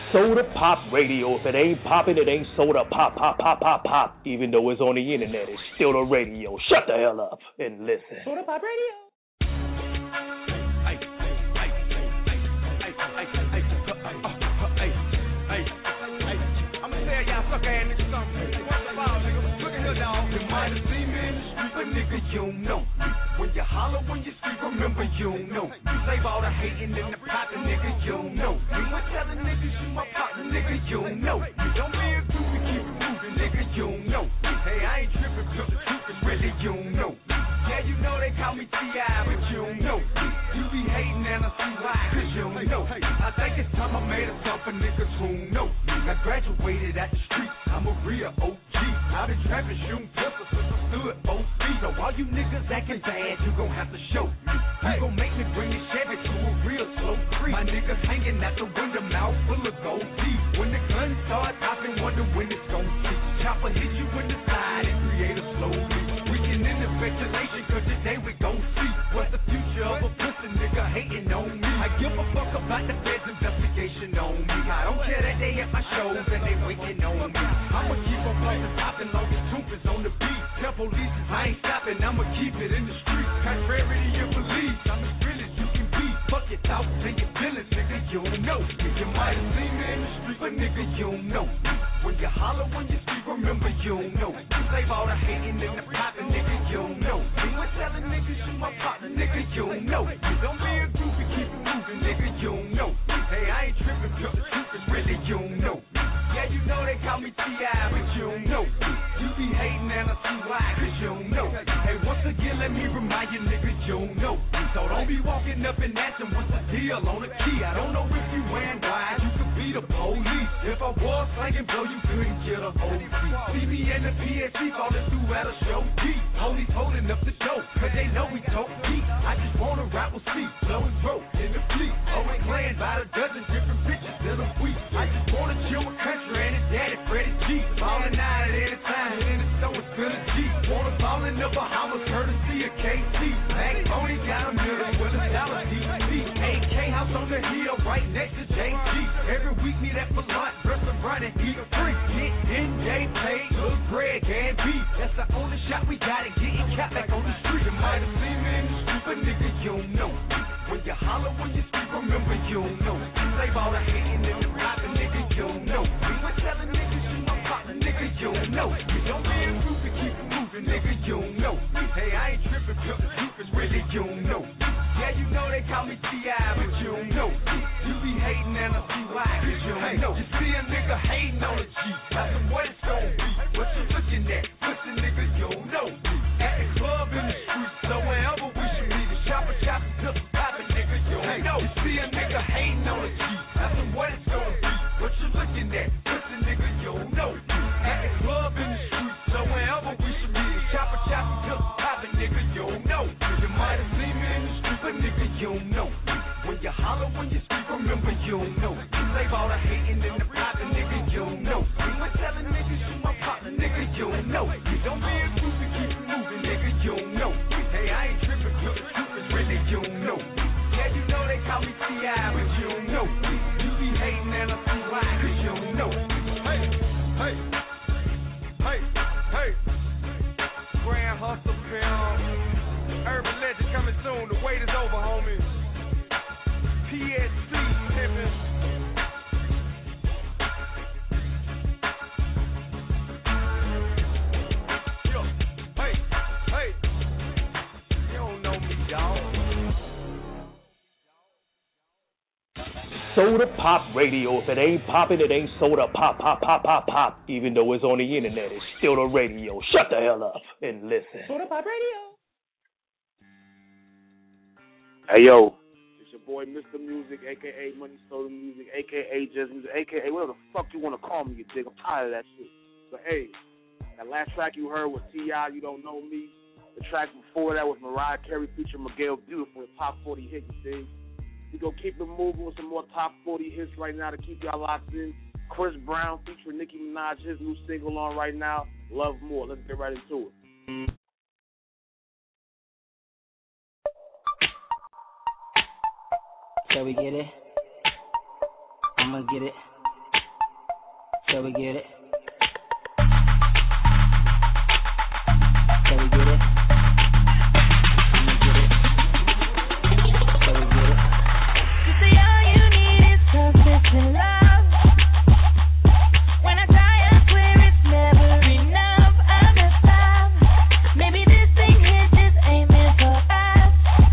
Soda Pop Radio. If it ain't popping, it ain't soda pop, pop, pop, pop, pop. Even though it's on the internet, it's still the radio. Shut the hell up and listen. Soda Pop Radio. I'ma tell y'all sucker ass niggas something. What's the ball, nigga? Look at here, dog. You might have seen me in the street, but nigga, you don't know. When you holler, when you speak, remember you don't know. You save all the hating and the poppin', nigga, you don't know. You ain't telling niggas you my partner, nigga, you don't know. You don't be a goofy, keep it moving, nigga, you don't know. Hey, I ain't tripping, cause the truth is really you don't know. Yeah, you know they call me T I, but you don't know. You be hating and I see why, cause you don't know. I think it's time I made a song for niggas who don't know. I graduated at the street, I'm a real O G. I've been trapping, shooting pistols since I stood O C. So all you niggas acting bad, you gon' have to show me. You gon' make me bring this Chevy to a real slow creep. My niggas hanging out the window, mouth full of gold teeth. When the guns start popping, wonder when it's gon' see. Chopper hit you in the side and create a slow beat. We can end the ventilation, cause today we gon' see what's the future of a pussy nigga hating on me. I give a fuck about the feds' investigation on me. I don't care that they at my shows and they waiting on me. I'ma keep on playing, popping long as Toop is on the beat. Tell police I ain't stopping, I'ma keep it in the street. Contrary to your beliefs, I'm as real as you can be. Fuck your thoughts and your feelings, nigga, you don't know. You might have seen me in the street, but nigga, you don't know. When you holler, when you speak, remember you don't know. You save all the hating and the popping, nigga, you don't know. You ain't telling niggas you my partner, nigga, you don't know. You don't be a groupie, keep it moving, nigga, you don't know. Hey, I ain't tripping, cause the truth is really you don't know. Yeah, you know they call me T I, but you don't know. You be hating and I see why, cause you don't know. Hey, once again, let me remind you, nigga, you don't know. So don't be walking up and asking what's the deal on the key. I don't know if you wearing wise, you could be the police. If I was slanging blow, you couldn't get a hold of me. See me in the P S C falling through at a show deep. Police holding up the dope, cause they know we talk deep. I just wanna rap with C, blowing throat in the fleet. Always playing by the dozen different bitches in a week. I just wanna chill with country and his daddy Freddie G. Falling out at any time, and in the store it's still a G. Wanna fall in the Bahamas, courtesy of K C. Mac Tony got a middle with a dollar D C. A K house on the hill, right next to J G. Every week meet at Vermont, dress around and eat free. Get N J paid, good Greg and B. That's the only shot we got to get it cat back on the street. You might have seen me in the street, but nigga, you don't know. When you holler, when you speak, remember you don't know. Save all the hating and the popping, nigga, you don't know. We were telling niggas you my partner, nigga, you don't know. You don't be a groupie, keep it moving, nigga, you don't know. Hey, I ain't tripping, cause the truth is really you don't know. Yeah, you know they call me T I, but you don't know. You be hating and I see why, cause you don't know. You see a nigga hating on a G, that's what it's gon' be. What you looking at? Pussy nigga, you don't know. At the club in the street, so wherever we should meet, a chopper, chopper, pistol poppin', nigga, you don't know. You see a nigga hating on a G, that's what it's gon' be. What you looking at? Pussy nigga, you don't know. At the club in the street, so wherever we should meet, a chopper, chopper, pistol poppin', nigga, you don't know. You might have seen me in the street, but nigga, you don't know. When you holler, when you speak, remember you don't know. You save all the hating and the poppin', nigga, you don't know. You ain't telling niggas you my partner, nigga, you don't know. You don't be a groupie, keep it moving, nigga, you don't know. Hey, I ain't tripping, cause the truth is really you don't know. Yeah, you know they call me T I, but you don't know. You be hating and I see why, cause you don't know. Hey, hey, hey, hey. Grand Hustle film. Urban Legend coming soon, the wait is over, homie. P S C pimpin'. Yo, hey, hey. You don't know me, y'all. Soda Pop Radio. If it ain't popping, it ain't soda pop, pop, pop, pop, pop. Even though it's on the internet, it's still the radio. Shut the hell up and listen. Soda Pop Radio. Hey, yo. It's your boy, Mister Music, a k a. Money Soda Music, a k a. Jazz Music, a k a whatever the fuck you want to call me, you dig. I'm tired of that shit. But, hey, that last track you heard was T I, You Don't Know Me. The track before that was Mariah Carey featuring Miguel Beautiful, the top forty hit, you dig. We gonna keep it moving with some more top forty hits right now to keep y'all locked in. Chris Brown featuring Nicki Minaj, his new single on right now, Love More. Let's get right into it. Shall we get it? I'ma get it. Can we get it? Can we get it? I'ma get it. Can we get it? You say all you need is consistent love. When I try and clear, it's never enough. I'm a stop. Maybe this thing here just ain't meant for us.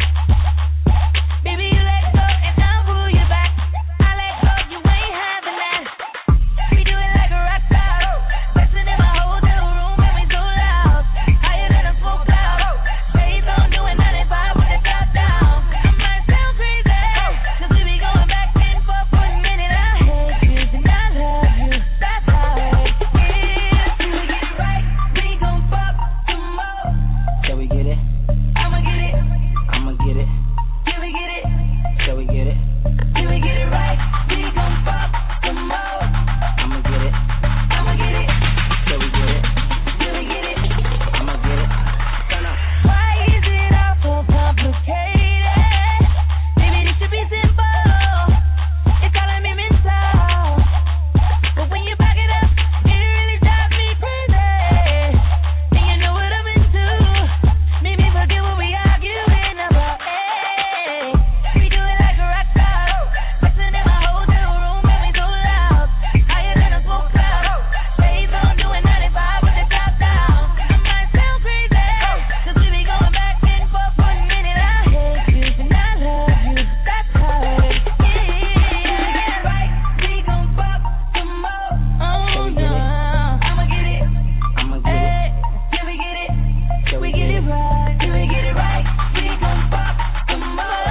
Baby, you let go and I'll pull you back. I let go, you ain't having that. We do it like a rock star. Bustin' in my hotel room and we so loud. Higher than a smoke cloud. Shades on doing ninety-five with the top down. I might sound crazy, cause we be going back and forth for a minute. I hate you and I love you. That's how it is. Till we get it right, we gon' fuck some more. Can we get it? I'ma get it. I'ma get it. Till we get it. Can we get it? Till we get it right, we gon' fuck some more. I'ma get it. I'ma get it. Can we get it? Till we get it. I'ma get it. Turn up. Why is it all so complicated? Maybe this should be simple. It's all I'm in mental. But when you back it up, it really drives me crazy. And you know what I'm into. Maybe forget what we arguing about. Hey, we do it like a rock star. Bustin' in my hotel room and we so loud. Higher than a smoke cloud. Shades on doing ninety-five with the top down. I might sound crazy, cause we be going back and forth for a minute. I hate you and I love you. That's how it is. Yeah, right, we gon' fuck some more. Oh no, I'ma get it. I'ma get it. Hey, till we get it. Can We get it right, till we get it right. We gon' fuck some more.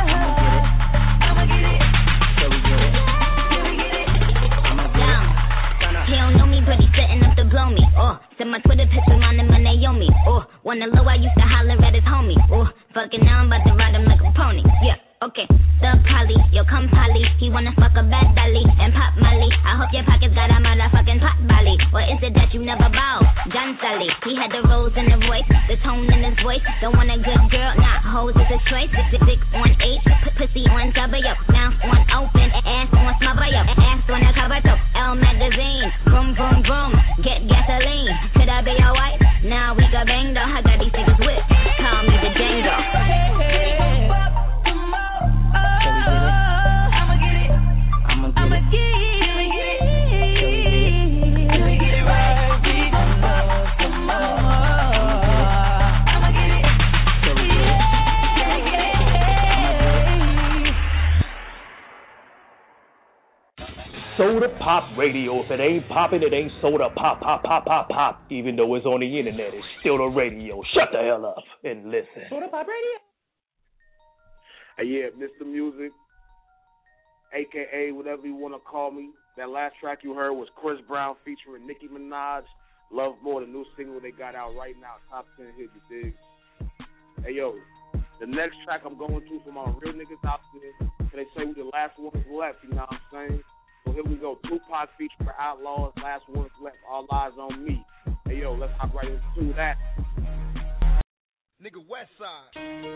I'ma get it. Can we get it? Till we get it. I'ma get it. Turn up. He don't know me, but he setting up to blow me. Oh, send my Twitter pictures on him and Naomi. Oh, wanna low, I used to holler at his homie. Oh, fucking now I'm about to ride him like a pony. Yeah, okay. The Polly, yo, come Polly. He wanna fuck a bad dolly and pop Molly. I hope your pockets got a motherfucking pot belly. Or is it that you never bow? John Sully, he had the rose in the voice, the tone in his voice. Don't want a good girl, not hoes is a choice. Six, six on eight, p- pussy on W. Mouth on open, ass on smother, yo. Ass on the cover, so L magazine. Vroom, vroom, vroom, get gasoline. Could I be your wife? Now we got bang, though. I got these niggas whipped. Call me the Django. Can we get it? I'ma get it. I'ma get I'ma it. get it. Till we get it right, we gon' fuck some more. I'ma get it. Can we get it? Till we get it. Soda Pop Radio. If it ain't poppin', it ain't soda pop, pop, pop, pop, pop. Even though it's on the internet, it's still the radio. Shut the hell up and listen. Soda Pop Radio. Hey, yeah, Mister Music, a k a whatever you want to call me. That last track you heard was Chris Brown featuring Nicki Minaj. Love More, the new single they got out right now. Top ten hit, you dig? Hey, yo, the next track I'm going to for my real niggas out there, so they say we the last ones left, you know what I'm saying? So here we go. Tupac featuring Outlaws, last ones left, all eyes on me. Hey, yo, let's hop right into that. Nigga, West Side.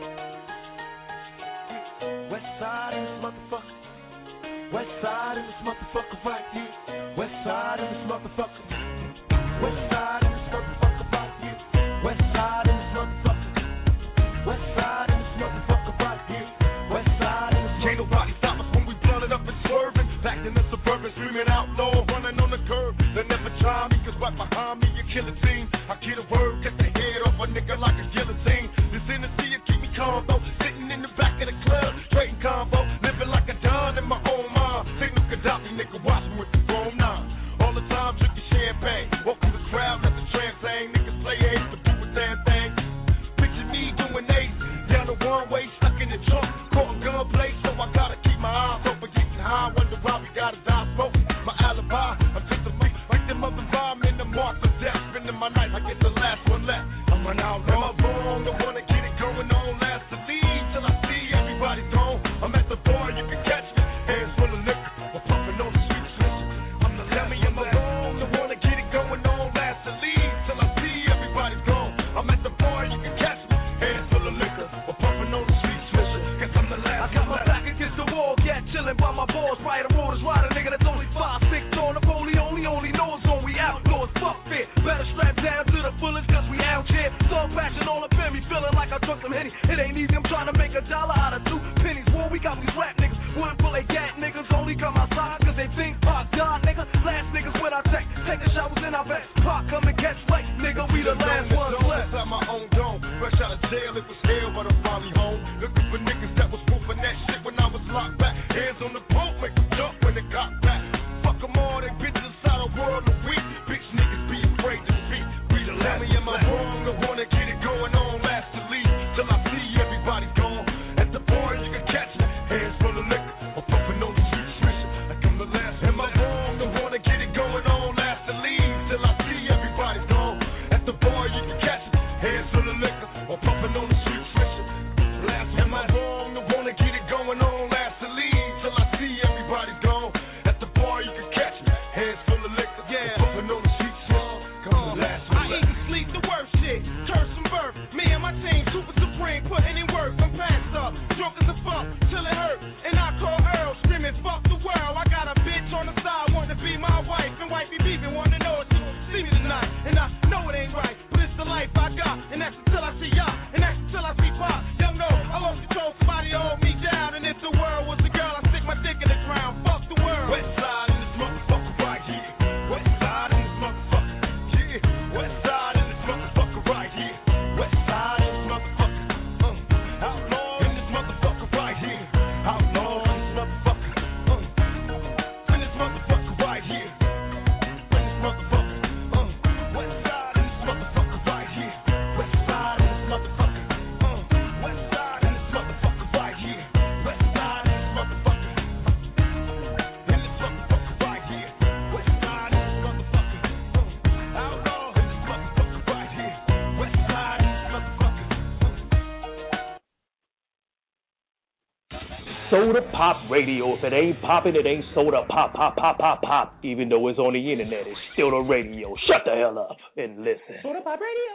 West Side in this motherfucker. West Side in this motherfucker right here. West Side in this motherfucker. West Side in this motherfucker right here. West Side in this motherfucker. West Side in this motherfucker right here. West Side in this. Can't nobody stop us when we blunted up and swerving. Back in the suburban, screaming outlaw, running on the curb. They never try me, cause right behind me, you kill a team. I get a word, get the head off a nigga like a guillotine. This Tennessee, you keep me calm though. Sitting in the back of the club, trading combo. Living like a don in my own mind. Signal Gaddafi, nigga, watch me with the chrome nine. All the time, drinking champagne. Walking the crowd, let the tramp hang. Niggas play ace to do a damn thing. Picture me doing ace. Down the one way, stuck in the trunk. Caught a gunplay, so I gotta keep my eyes open. Getting high, wonder why we gotta die smoking. My alibi, I'm just a freak. Like them other rhyme in the mark of death. Spending my night, I get the last one left. I'm an outlaw. Am I wrong? Don't wanna get it going on. Last to leave till I see everybody gone. I'm at the bar, you can catch me. Hands full of liquor. I'm pumping on the sweet switch. I'm the tell me, am I wrong? Don't wanna get it going on. Last to leave till I see everybody gone. I'm at the bar, you can catch me. Hands full of liquor. I'm pumping on the sweet switch. Guess I'm the last. I got my back against the wall, yeah, chilling by my balls. Right, a road is right, a nigga that's only five, six, on the only, only, only. ain't easy. I'm trying to make a dollar out of two pennies. War, we got these rap niggas. Wouldn't pull a gat niggas. Only come outside cause they think Pac died, nigga. Last niggas with our tech. Taking showers in our bed. Pac come and catch light, nigga. We the last ones left. Inside my own dome. Fresh out of jail, it was hell, but I'm finally home. Looking for niggas that was proofing that shit when I was locked back. Hands on the pump, make them jump when they got back. Fuck them all, they bitches inside a world of weak. Bitch niggas be afraid to speak. We the last. Tell me, am I wrong? I wanna get it going on, last to leave. Till I see everybody gone. At the bar, you can catch me. Hands full of liquor. I'm pumping on the street, switching. Like I'm the last. Am I wrong? I wanna get it going on, last to leave. Till I see everybody gone. At the bar, you can catch me. Hands full of liquor. I'm pumping on the street, switching. Last. Am I wrong? I wanna get it going on, last to leave. Till I see everybody gone. At the bar, you can catch me. Hands full of liquor. Yeah. I'm pumping on the street, switching. Come on, last. I eat and sleep the worst shit. Curse and birth. Me and my team, super supreme, putting in work. I'm passed up, drunk as a fuck, till it hurt. And I call Earl, screaming, fuck the world. I got a bitch on the side, wanting to be my wife. And wifey beefing, wanting to know if she see me tonight. And I know it ain't right, but it's the life I got. And that's until I see y'all, and that's until I see Pop. Y'all know, I lost control, somebody hold me down. And if the world was a girl, I stick my dick in the ground. Fuck the world. West side in this motherfucker right here. West side in this motherfucker. Yeah. West side in this motherfucker right here. West side in this motherfucker. Uh. Outlaw in this motherfucker right here. Outlaw in this motherfucker. Uh. In this motherfucker right here. In this motherfucker. Uh. West side in this motherfucker right here. West side in this motherfucker. Uh. West side in this motherfucker right here. West side in this motherfucker. In this motherfucker right here. West side in this motherfucker. Uh. Outlaw in this motherfucker right here. West side in this motherfucker. Soda Pop Radio. If it ain't popping, it ain't soda pop, pop, pop, pop, pop. Even though it's on the internet, it's still the radio. Shut the hell up and listen. Soda Pop Radio.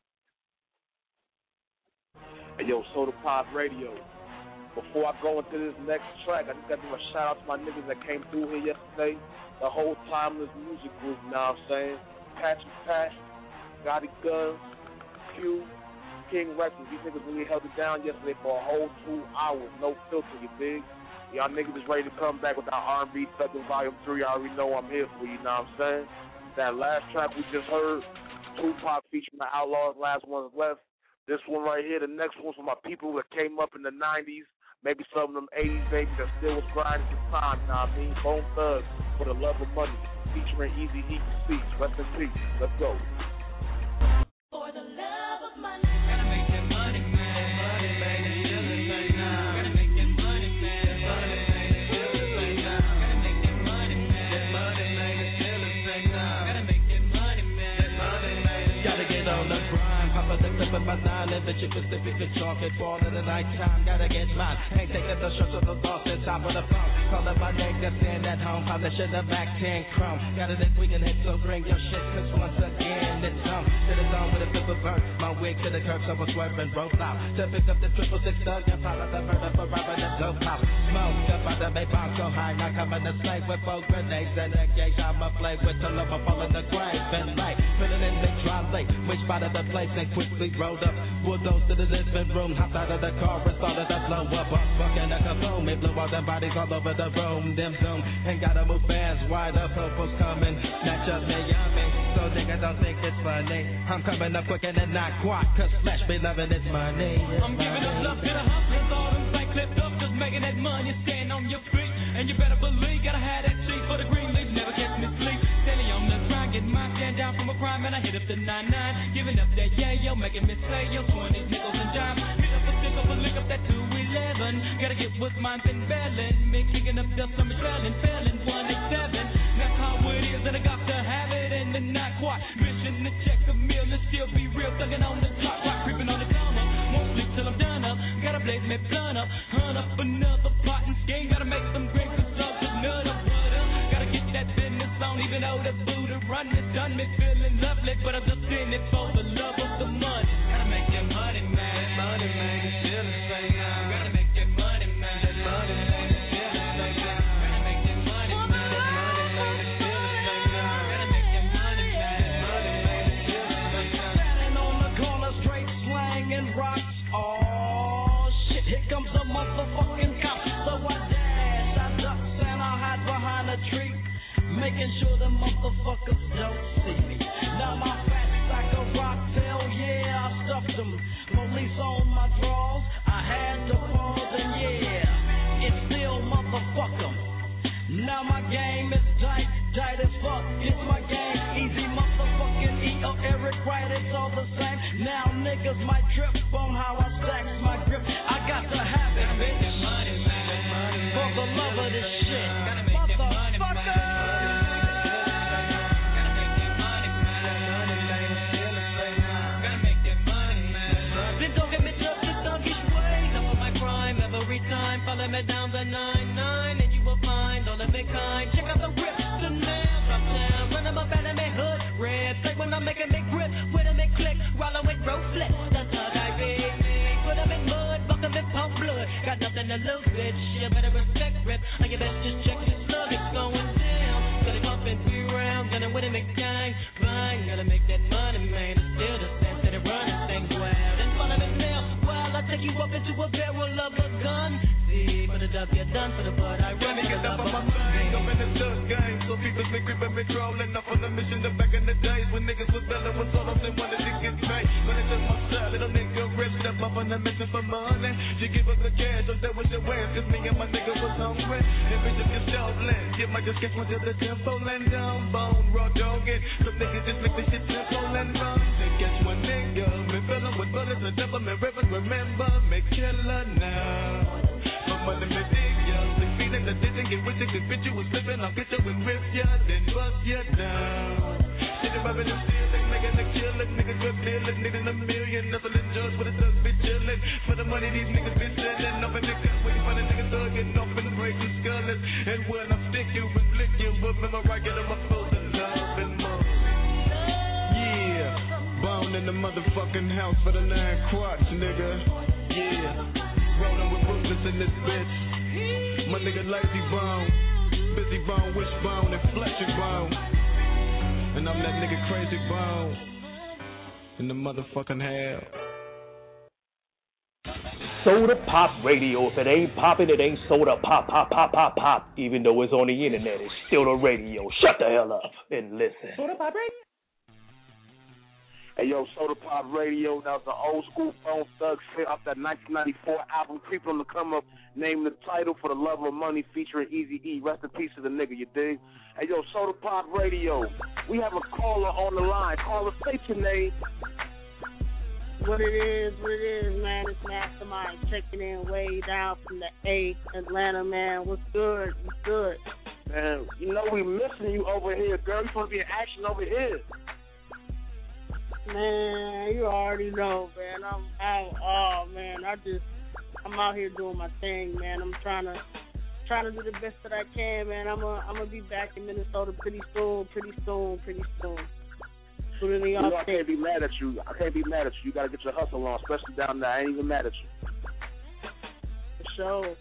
Hey, yo, Soda Pop Radio. Before I go into this next track, I just got to give a shout out to my niggas that came through here yesterday. The whole Timeless Music Group, you know what I'm saying? Patrick Pat, Gotti Guns, Q, King Records. These niggas really held it down yesterday for a whole two hours. No filter, you dig? Y'all niggas is ready to come back with our R and B Federal Volume three. I already know I'm here for you, you know what I'm saying? That last track we just heard, Tupac featuring the Outlaws, Last Ones Left. This one right here, the next one's for my people that came up in the nineties, maybe some of them eighties babies that still was grinding the time, you know what I mean? Bone Thugs, For the Love of Money, featuring Easy Heat Speech. Rest in peace. Let's go. For the love of money. Gotta make that money, man. Money, man. Feel the same now. Gotta make that money, man. Money, man. Feel the same now. Gotta make that money, man. Money, man. Feel the same now. Gotta make that money, man. Money, man. Gotta get on the grind, pop up the clip of my nine, live it, you Pacific, it's chocolate, fall in the night time, gotta get mine, ain't taking the shots of the thoughts, it's top of the phone, call up my nigga, stand at home, polishing the back ten chrome, got it this week and hit, so bring your shit, cause once again, it's on, to the zone with a flip of bird, my wig to the curb, so I swerving, broke out, to pick up the triple six thug, and follow the murder for robbing the dope house, smoke, up out the bay bomb so high, now coming to slay with four grenades, and a gauge, I'ma play with till I'm fall in the grave, and light, filling in the dry lake, which spot of the place, and quickly rolled up, bulldozed to the living room, hopped out of the car and started to blow up, up, fucking a kaboom, it blew all them bodies all over the room, them zoom, and gotta move fast, wide up, purple's coming, snatch up me, yummy, so niggas don't think it's funny, I'm coming up quick and then not quite, cause Flash be loving his money, I'm giving up love to the hustlers, all them sight clipped up, just making that money, stand on your feet, and you better believe, gotta have that cheap for the green leaf, never catch me sleep, steady on the grind, get my stand down from a crime, and I hit up the nine nine, giving up that yeah, yo, making me say, yo, twenties, nickels and dimes, hit up a stick up a lick up that two eleven, gotta get what's mine, been bailing, me kicking up dust, I'm trailing, failing, one eight seven, that's how it is, and I got to have it, and then not quite, mission to check a meal, and still be real, thugging on the clock, rock creeping on the corner, won't sleep till I'm done up, gotta blaze me blunt up, hunt up another pot and skin, gotta make some great love with none of butter, gotta get that business on, even though the Buddha run is done, me feeling lovely, but I'm just in it for the love of the money, gotta make that money, man, money, man, it's still the same now, gotta make that money, man, money, man, it's still the same now, gotta make that money, man, money, man, it's still the same now, gotta make that money, man, money, man, it's still the same now, standing on the corner, straight slang and rocks all it's all the same. Now niggas might trip on how I stack my grip. I got to have it, bitch. Money, money, for the love of this shit. Motherfucker. Follow me down the nine nine, and you will find all of it kind. Check out the rips, the nail, drop down, run them up out of my hood. Red flag when I'm making big grip, with them in click, rolling with road flips. That's how I big, put them in mud, buck them in pump blood. Got nothing to lose, bitch. You better respect grip, or you better just check your slug. It's going down, got it up in three rounds, and I'm with him in gang. Fine, gotta make that money, man. It's still the same, that it running things wild. And follow me now, while I take you up into a barrel of a gun. But the dub get done for the blood I run. Let me get up on my mind, I'm in the thug game. So people think we've been patrolling up on the mission. The back in the days when niggas was belling was all they wanted to get paid. When it's just my style, little nigga rich step up on the mission for money. You give us the cash, so that was your wins. Cause me and my nigga was hungry. And bitches get self-land. You might just catch one to the tempo and down bone. Raw dog it. Some niggas just make the shit tempo and run. They catch one nigga. Me fillin' with bullets and devil and rivers. Remember, make killer now. Money me big, yeah. Six feet in the ditch and get rich and get bitch you was slipping. I'll get you and rip ya, then bust ya down. Shit about them steal, they making a killing. Niggas good dealing, niggas in a million. Nothing judge with a thug be chillin'. For the money these niggas be selling. Up in the cut, waiting for the niggas thuggin' up and breaking skulls. And when I stick you and flick you, remember I get them a full of love and more. Yeah, bound in the motherfucking house for the nine quads, nigga. Yeah. Rolling with ruthless in this bitch. My nigga lazy bone, busy bone, wishbone, and fleshy bone. And I'm that nigga crazy bone in the motherfucking hell. Soda Pop Radio. If it ain't popping, it ain't soda pop, pop, pop, pop, pop. Even though it's on the internet, it's still the radio. Shut the hell up and listen. Soda Pop Radio. Hey, yo, Soda Pop Radio. That was the old school Bone Thug shit off that nineteen ninety-four album, Creeping on the Come Up. Name the title, For the Love of Money, featuring Eazy-E. Rest in peace to the nigga, you dig? Hey, yo, Soda Pop Radio. We have a caller on the line. Caller, state your name. What it is, what it is, man. It's Mastermind checking in way down from the A, Atlanta, man. What's good? What's good? Man, you know we missing you over here, girl. You supposed to be in action over here. Man, you already know, man. I'm out. Oh, man, I just, I'm out here doing my thing, man. I'm trying to, trying to do the best that I can, man. I'm gonna, I'm gonna be back in Minnesota pretty soon, pretty soon, pretty soon. Sooner than y'all you know, I can't be mad at you. I can't be mad at you. You gotta get your hustle on, especially down there. I ain't even mad at you. For sure.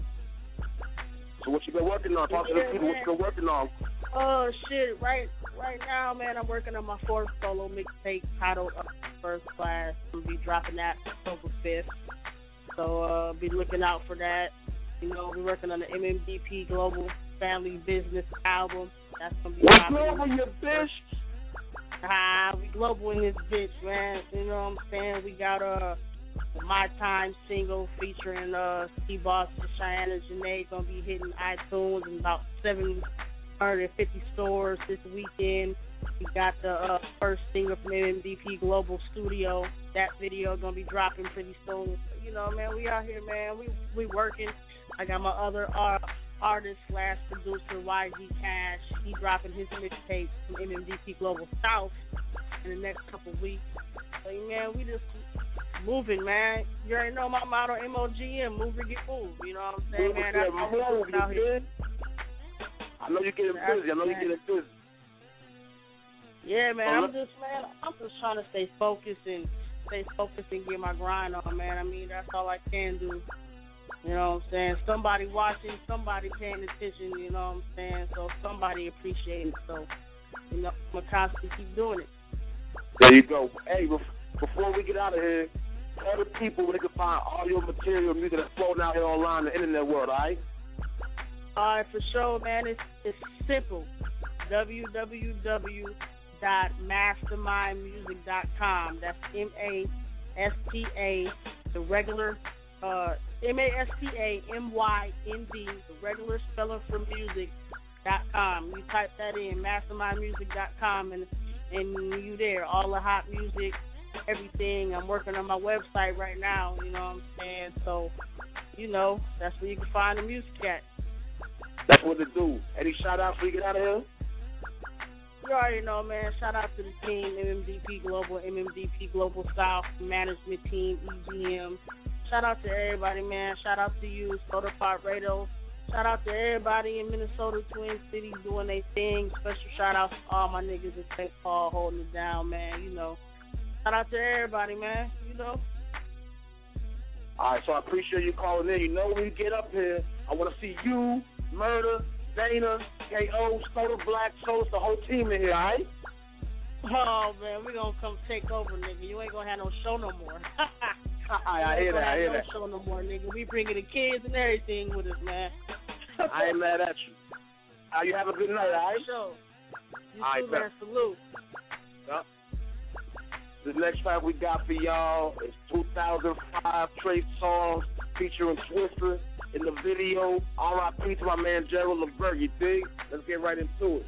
So what you been working on? Talk to the people. What you been working on? Oh shit! Right, right now, man, I'm working on my fourth solo mixtape titled uh, First Class. We'll be dropping that October fifth. So uh, be looking out for that. You know, we're working on the M M D P Global Family Business album. That's gonna be What's dropping. global, you bitch? Ah, we global in this bitch, man. You know what I'm saying? We got uh, the My Time single featuring uh, T-Boss and Cheyenne and Janae gonna be hitting iTunes in about seven hundred fifty stores this weekend. We got the uh, first single from M M D P Global Studio. That video gonna be dropping pretty soon. You know, man, we out here, man. We we working. I got my other uh, artist slash producer Y G Cash. He dropping his mixtape from M M D P Global South in the next couple weeks. So man, we just moving, man. You already know my motto, M O G M, move or get moved. You know what I'm saying, man? That's how we moving out here. I know you're getting busy. I know you're getting busy. Yeah, man. I'm just, man. I'm just trying to stay focused and stay focused and get my grind on, man. I mean, that's all I can do. You know what I'm saying? Somebody watching, somebody paying attention. You know what I'm saying? So somebody appreciating it. So, you know, I'm gonna constantly keep doing it. There you go. Hey, before we get out of here, tell the people where they can find all your material, music that's floating out here online, the internet world. All right? All right, for sure, man. It's it's simple. w w w dot mastermind music dot com. That's M A S T A, the regular, uh, M A S T A M Y N D, the regular spelling for music dot com. You type that in, mastermind music dot com, and and you there. All the hot music, everything. I'm working on my website right now, you know what I'm saying? So, you know, that's where you can find the music at. That's what to do. Any shout-outs before we get out of here? You already know, man. Shout out to the team, M M D P Global, M M D P Global South Management Team, E G M. Shout out to everybody, man. Shout out to you, Soda Pop Radio. Shout out to everybody in Minnesota, Twin Cities doing their thing. Special shout out to all my niggas in Saint Paul holding it down, man. You know. Shout out to everybody, man. You know. All right, so I appreciate you calling in. You know when you get up here, I want to see you, Murder, Dana, K O, Soda Black, Soda, the whole team in here, all right? Oh, man, we going to come take over, nigga. You ain't going to have no show no more. I hear that, I hear no that. Show no more, nigga. We bringing the kids and everything with us, man. I ain't mad at you. Uh, you have a good night, all right? Sure. You all right, too, man. Salute. Yep. The next track we got for y'all is two thousand five Trey Songz featuring Twister in the video. R I P to my man Gerald Levert, you dig? Let's get right into it.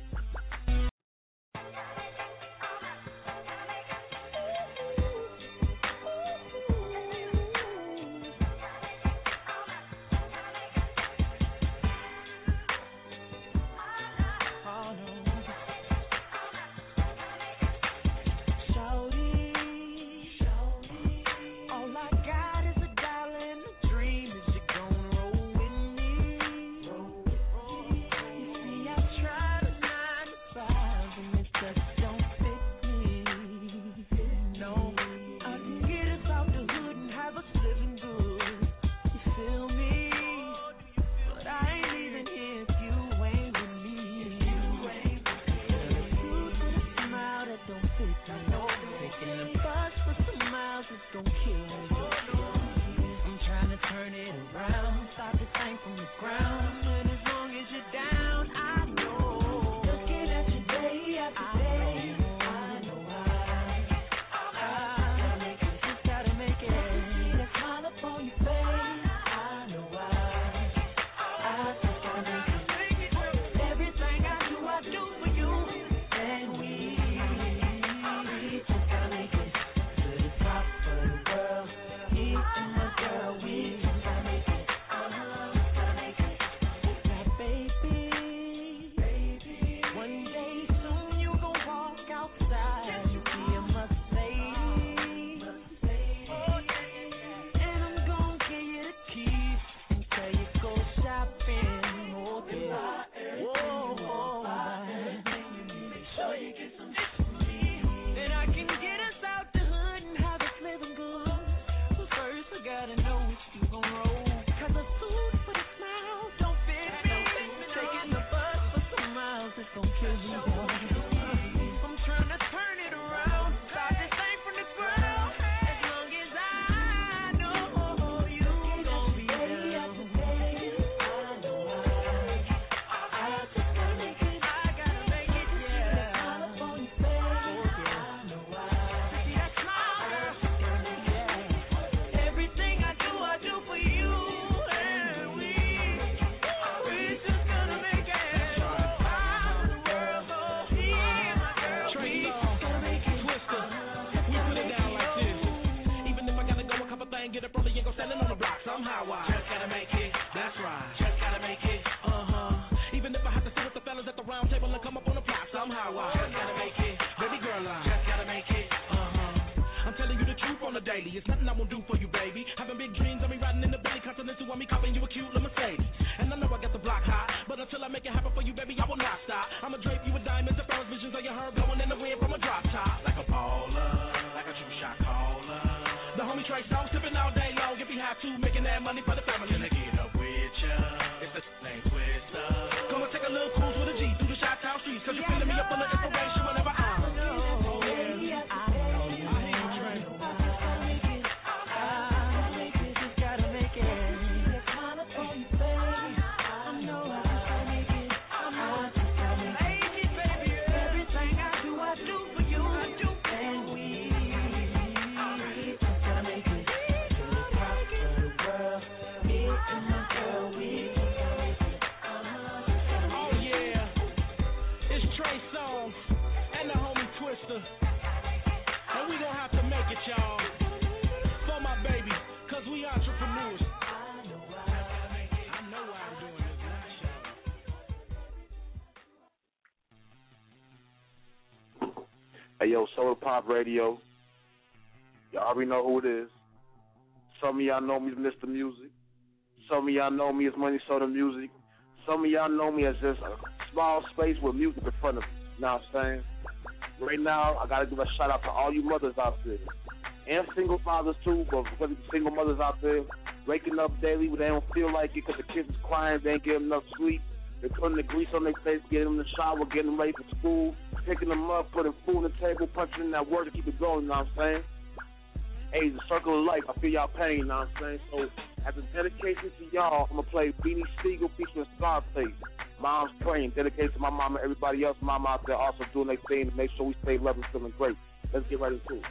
Hey, yo, Soda Pop Radio. Y'all already know who it is. Some of y'all know me as Mister Music. Some of y'all know me as Money Soda Music. Some of y'all know me as just a small space with music in front of me. You know what I'm saying? Right now, I got to give a shout out to all you mothers out there. And single fathers, too, but whether single mothers out there waking up daily when they don't feel like it because the kids is crying, they ain't getting enough sleep. They're putting the grease on their face, getting them in the shower, getting them ready for school, picking them up, putting food on the table, punching in that work to keep it going, you know what I'm saying? Hey, it's a circle of life. I feel y'all pain, you know what I'm saying? So, as a dedication to y'all, I'm going to play Beanie Siegel featuring Scarface. Mom's Praying, dedicated to my mama and everybody else. Mama out there also doing their thing to make sure we stay loving, feeling great. Let's get right into it.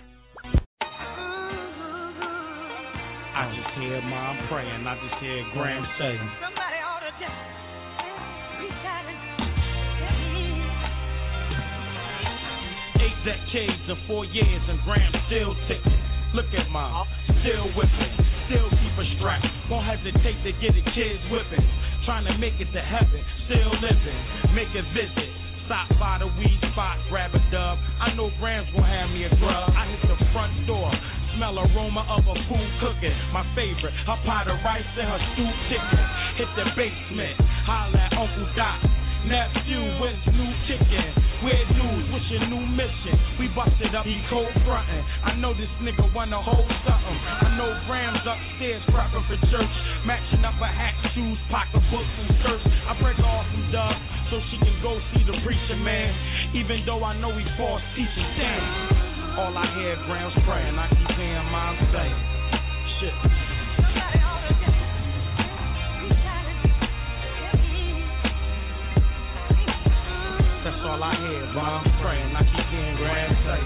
I just hear Mom praying. I just hear Graham saying. Somebody ought to just reach out and Eight decades and four years and Graham still ticking. Look at Mom, still whipping, still keep a strap. Won't hesitate to get the kids whipping. Trying to make it to heaven, still living. Make a visit, stop by the weed spot, grab a dub. I know Graham's gonna have me a grub. I hit the front door, smell aroma of a food cooking. My favorite, her pot of rice and her stew chicken. Hit the basement, holla at Uncle Doc. Nephew, when's new chicken? Weird news, what's your new mission? We busted up, he cold frontin'. I know this nigga wanna hold something. I know Graham's upstairs prepping for church, matching up her hat, shoes, pocketbooks, and skirts. I break off some dubs so she can go see the preacher man. Even though I know he false teaching, damn. All I hear Graham's praying, I keep hearing Mom say, shit. That's all I hear, Mom praying, I keep hearing Graham say.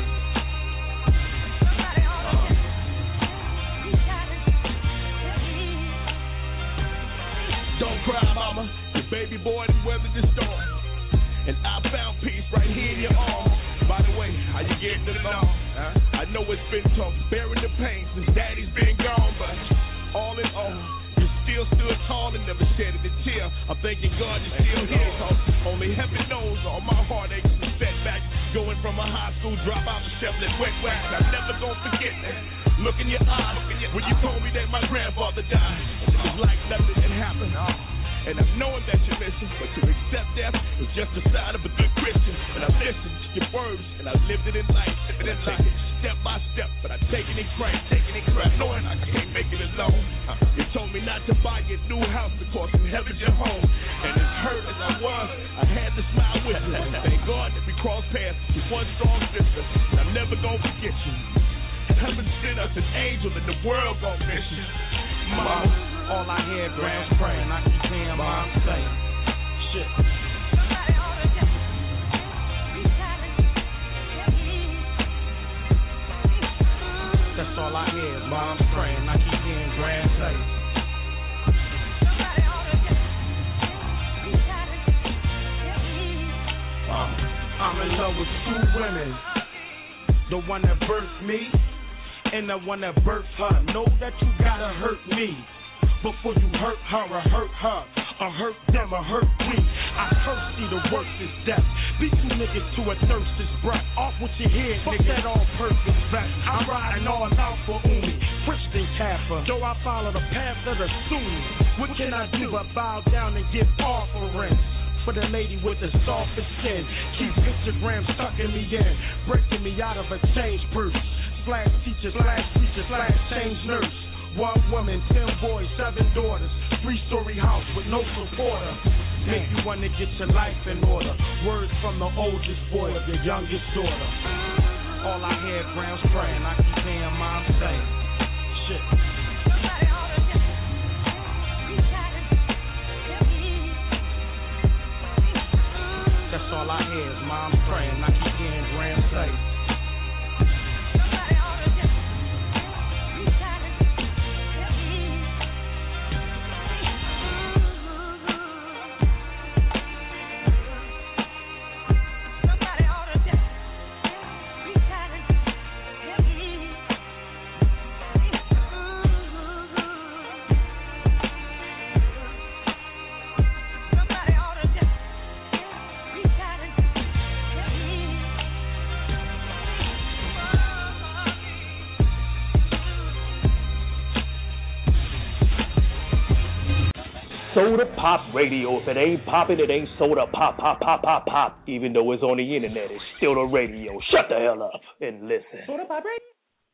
Don't cry, mama, your baby boy done weathered the storm. And I found peace right here in your arms. By the way, how you getting along? Huh? I know it's been tough, bearing the pain since daddy's been gone, but all in all, you still stood tall and never shedded a tear. I'm thanking God you're still here, cause only heaven knows all my heartaches and setbacks. Going from a high school dropout to shoveling wet wax, I'm never gonna forget that. Look in your eyes when you told me that my grandfather died. It was like nothing had happened. And I'm knowing that you listen, but to accept death is just the sign of a good Christian. And I listened to your words, and I lived it in life, living it life, step by step. But I take it in Christ, taking it Christ, knowing I can't make it alone. You told me not to buy a new house because in heaven's your home. And as hurt as I was, I had to smile with you. And thank God that we crossed paths with one strong sister, and I'm never gonna forget you. Heaven sent us an angel, and the world gonna miss you, Mom. All I hear Graham's praying, I keep hearing Mom say, shit. That's all I hear is Mom's praying, I keep hearing Graham say. Uh, I'm in love with two women, the one that birthed me and the one that birthed her. Know that you gotta hurt me before you hurt her or hurt her, or hurt them or hurt me. I first see the worst is death. Beat you niggas to a thirst's breath. Off with your head, fuck nigga. That all-purpose vest. I'm riding all out for Umi, Christian Kappa. Though I follow the path of the Sunni. What can I do but bow down and give offerings? For the lady with the softest skin, keep pictograms sucking me in, breaking me out of a change purse. Slash teacher, slash teacher, slash change nurse. One woman, ten boys, seven daughters. Three-story house with no supporter. Make you want to get your life in order. Words from the oldest boy of your youngest daughter. All I hear Graham's praying, I keep hearing Mom say, shit. That's all I hear is Mom praying, I keep hearing Graham say. Soda Pop Radio. If it ain't popping, it ain't soda pop, pop, pop, pop, pop. Even though it's on the internet, it's still the radio. Shut the hell up and listen. Soda Pop Radio?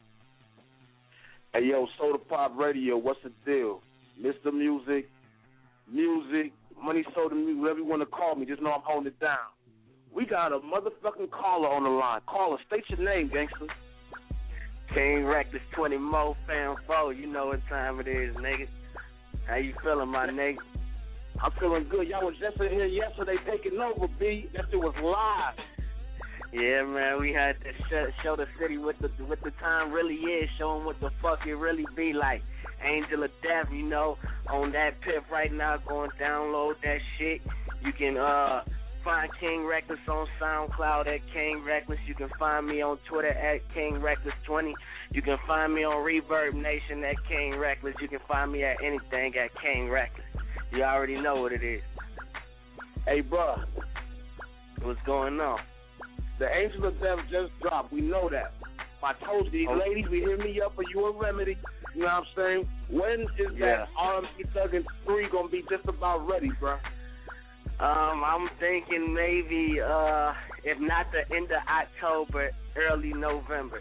Hey, yo, Soda Pop Radio, what's the deal? Mister Music, Music, Money Soda Music, whatever you want to call me, just know I'm holding it down. We got a motherfucking caller on the line. Caller, state your name, gangster. King Reckless twenty Mo, fam four. You know what time it is, nigga. How you feeling, my nigga? I'm feeling good. Y'all was just in here yesterday taking over, B. That shit was live. Yeah, man, we had to show, show the city what the what the time really is, show them what the fuck it really be like. Angel of Death, you know, on that pip right now, go and download that shit. You can uh find King Reckless on SoundCloud at King Reckless. You can find me on Twitter at King Reckless twenty. You can find me on Reverb Nation at King Reckless. You can find me at anything at King Reckless. You already know what it is. Hey, bruh. What's going on? The Angel of Death just dropped. We know that. I told you, Oh. ladies, we hit me up for you a remedy. You know what I'm saying? When is Yeah. that R and B Thuggin' three going to be just about ready, bruh? Um, I'm thinking maybe, uh, if not the end of October, early November.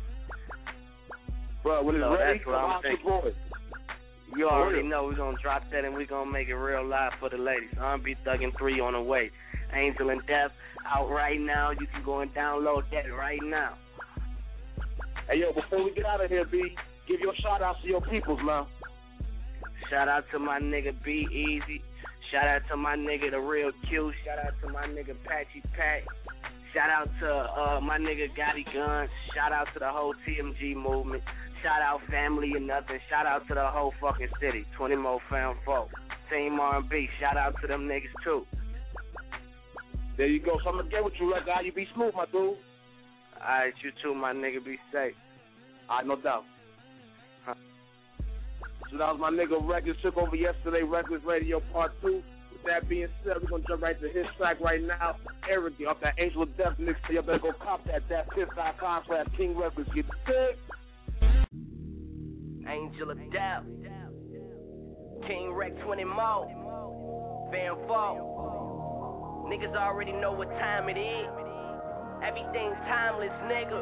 Bro, when it's So ready, that's what come I'm out your thinking. boy. You For already real. know we're going to drop that and we're going to make it real live for the ladies. R and B Thuggin' three on the way. Angel and Death out right now. You can go and download that right now. Hey, yo, before we get out of here, B, give your shout-outs to your peoples, man. Shout out to my nigga B Easy. Shout out to my nigga The Real Q. Shout out to my nigga Patchy Pat. Shout out to uh, my nigga Gotti Guns. Shout out to the whole T M G movement. Shout out Family and Nothing. Shout out to the whole fucking city. twenty Mo Fam Folk. Team R and B. Shout out to them niggas too. There you go. So I'm going to get with you, like, how you be smooth, my dude. Alright, you too, my nigga. Be safe. All right, no doubt. So that was my nigga Reckless. Took over yesterday, Reckless Radio Part two. With that being said, we're going to jump right to his track right now. Eric, off that Angel of Death mix. So you better go cop that, that piss dot com slash King Reckless. Get big. Angel of Death. King Rec twenty Mo. Van Fall. Niggas already know what time it is. Everything's timeless, nigga.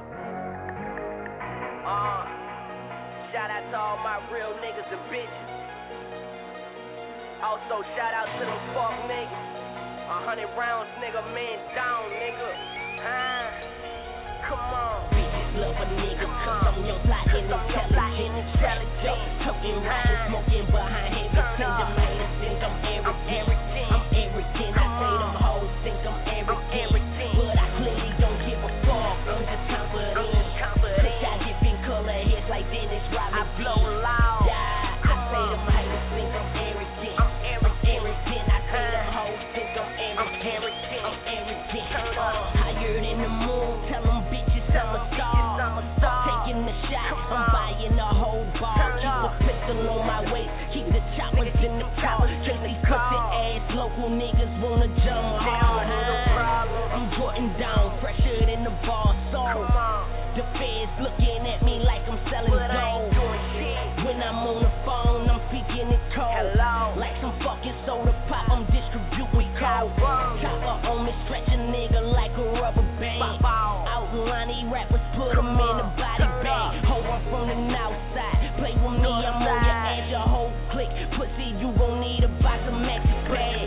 Uh, shout out to all my real niggas and bitches. Also, shout out to them fuck niggas. A hundred rounds, nigga, man down, nigga. Huh? Come on. Bitches love a nigga, cause I'm your fly intelligent, intelligent. Talking right, smoking behind heavy tender haters think I'm arrogant. I'm arrogant, I say them hoes think I'm arrogant. But I clearly don't give a fuck, I'm just confident. Cause I different color hairs like Dennis Rodman. I blow loud. Yeah, I say them haters think I'm arrogant. I'm arrogant, I say them hoes think I'm arrogant. I'm arrogant, uh, higher than the moon, tell them bitches I'm a star. Taking the shot, I'm buying the whole bar. Keep a pistol on my waist, keep the choppers in the car. Chase these pussy ass local niggas wanna jump hard. I'm putting down fresher than the bar soul. The feds looking at me like I'm selling dope. When I'm on the phone, I'm speaking in code. Like some fucking soda pop, I'm distributing coke. Chopper on me, stretch a nigga like a rubber band. Outlining rappers, put them in a body bag. Ho, I'm from the north side. Play with me, I'm on your edge, your whole clique. Pussy, you gon' need a box of Maxi bag.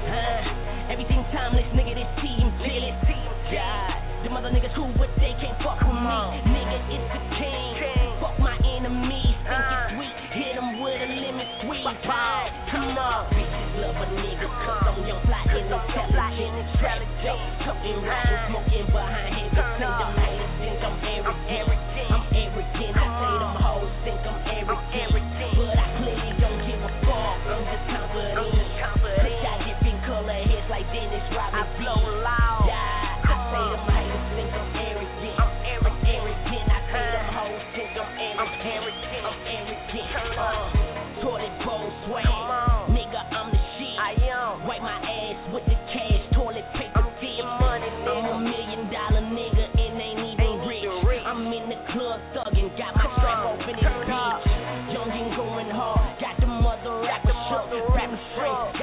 Huh? Everything timeless, nigga, this T M G. God, them other niggas who what they can't fuck with me. Nigga, it's the king. Fuck my enemies, think it's sweet. Hit them with a lemon squeeze. Come on, bitches love a nigga, cause I'm young, fly, intelligent, intelligent. Talking right, smoking behind heavy tender haters think I'm arrogant. I'm arrogant, I say them hoes think I'm arrogant. But I clearly don't give a fuck, I'm just confident. Cause I different color hairs like Dennis Rodman. I blow loud. Yeah, I say them haters think I'm arrogant. I'm arrogant, I say them hoes think I'm arrogant. I'm arrogant, uh, toilet bowl swag. Nigga, I'm the shit. I am. Wipe my ass with the cash, toilet paper. I'm getting money, nigga. I'm a million dollar nigga and ain't even rich. I'm in the club thugging, got my strap open in this bitch. Young and going hard, got the mother rapper shook, rapper straight.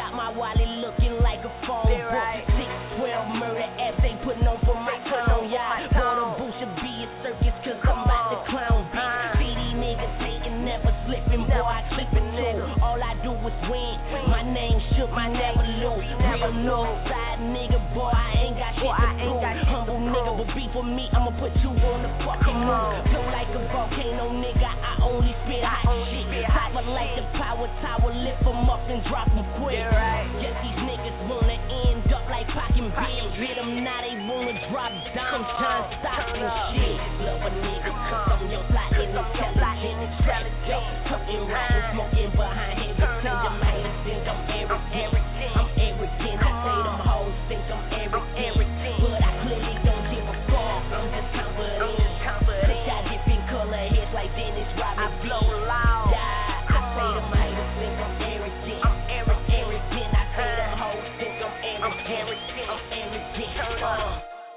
put you on the fucking moon. Flow like a volcano, nigga, I only spit hot shit. Power like the power tower, lift them up and drop them quick. Yes, these niggas wanna end up like Pac and Big. Hit them now, they wanna drop dimes, trying stop and shit. Love a nigga, cause I'm your fly intelligent, intelligent. Talking right, smoking behind heavy tender man. Think I'm arrogant, I'm arrogant. I say them hoes think I'm arrogant, but I clearly don't give a fuck. I'm just confident. Think I different color heads like Dennis Rodman. I blow loud. Yeah, I say them haters think I'm arrogant. I'm arrogant. I say them hoes think I'm arrogant. I'm arrogant. I'm arrogant.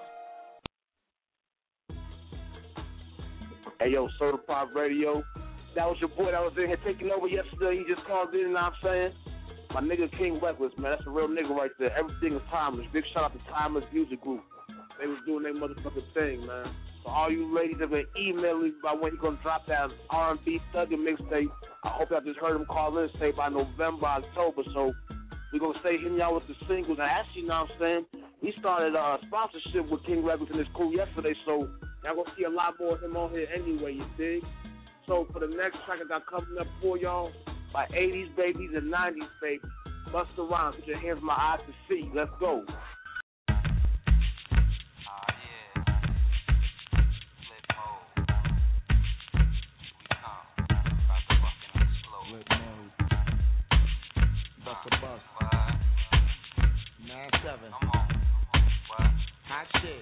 Hey yo, Soda Pop Radio. That was your boy that was in here taking over yesterday. He just called in, you know what I'm saying? My nigga King Reckless, man. That's a real nigga right there. Everything is timeless. Big shout out to Timeless Music Group. They was doing their motherfucking thing, man. So all you ladies that been emailing me about when he gonna drop that R and B thuggin' mixtape, I hope y'all just heard him call in, say by November, October. So we gonna stay hitting y'all with the singles. And actually, you know what I'm saying? We started a uh, sponsorship with King Reckless and his crew yesterday, so y'all gonna see a lot more of him on here anyway, you dig? So for the next track I got coming up for y'all, by eighties babies and nineties babies, bust around, put your hands in my eyes to see. Let's go. Bust a bust. Nine seven. Hot shit.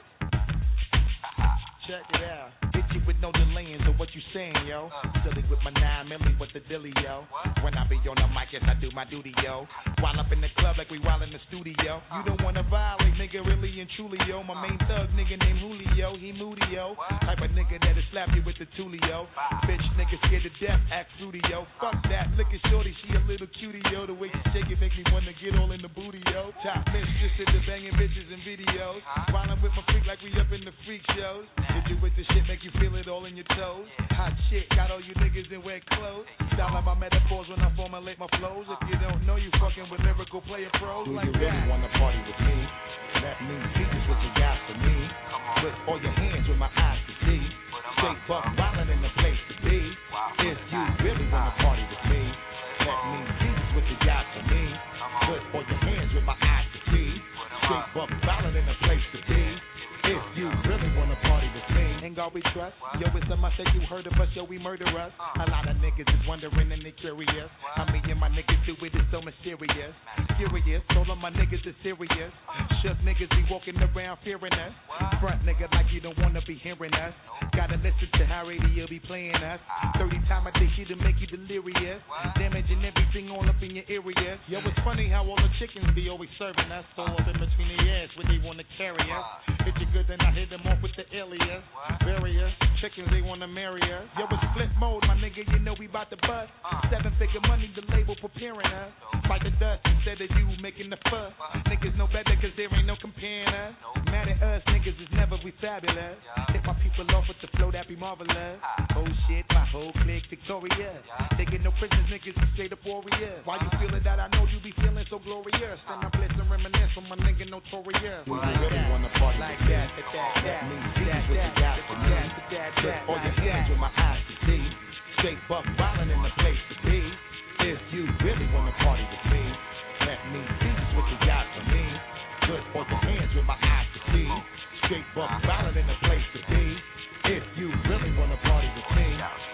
Check it out. Hit you with no delaying to what you saying, yo. Silly with my nine milli with the dilly, yo. When I be on the mic, yes, I do my duty, yo. While up in the club like we while in the studio. You don't wanna violate, nigga, really and truly, yo. My main thug nigga named Julio, he moody, yo. Type of nigga that'll slap you with the tulio. Bitch, nigga scared to death, act fruity, yo. Fuck that, look at shorty, she a little cutie, yo. The way she shake it make me wanna get all in the booty, yo. Top mistress in the banging bitches and videos. While I'm with my freak like we up in the freak shows. Hit you with the shit, make you feel it all in your toes. Hot shit, got all you niggas in wet clothes. Style like my metaphors when I formulate my flows. If you don't know, you fucking with lyrical player pros Do like you really that. wanna party with me? Let me see just what you got for me. Put all your hands with my eyes to see. Straight buck wildin' in the place to be. If you really wanna party with me, let me see just what you got for me. Put all your hands with my eyes to see. Straight buck wildin' in the place to be. If you really wanna party with me, ain't God we trust. Yo, it's a must that you heard of us, yo, we murder us. A lot of niggas is wondering and they curious. How me and my niggas do it is so mysterious. Curious, all of my niggas is serious. Shook niggas be walking around fearing us. Front nigga like you don't wanna be hearing us. Gotta listen to how radio be playing us. thirty times a day shit to make you delirious. Damaging everything all up in your area. Yo, it's funny how all the chickens be always serving us. So up in between the ass when they wanna carry us. If you good, then I hit them off with the alias. Various chickens, they wanna marry us. Yo, it's flip mode, my nigga, you know we bout to bust. Seven figure money, the label preparing us. Fight the dust instead of you making the fuss. Niggas know better cause there ain't no comparing us. Mad at us, niggas is never we fabulous. If my people off with the flow, that be marvelous. Oh shit, my whole clique victorious. They get no prisoners, niggas is straight up warriors. Why you feeling that? I know you be feeling so glorious. Then I bless and reminisce from my nigga Notorious. do you really wanna party Like with me? that, that, that, Let that, me see that, just what you got for me. that, that, Put that, all your like hands that. with my eyes to see. Straight buck wildin' in the place to be. If you really wanna party with me, let me see just what you got for me. Put all your hands with my eyes to see. Straight buck wildin' in the place to be. If you really wanna party with me.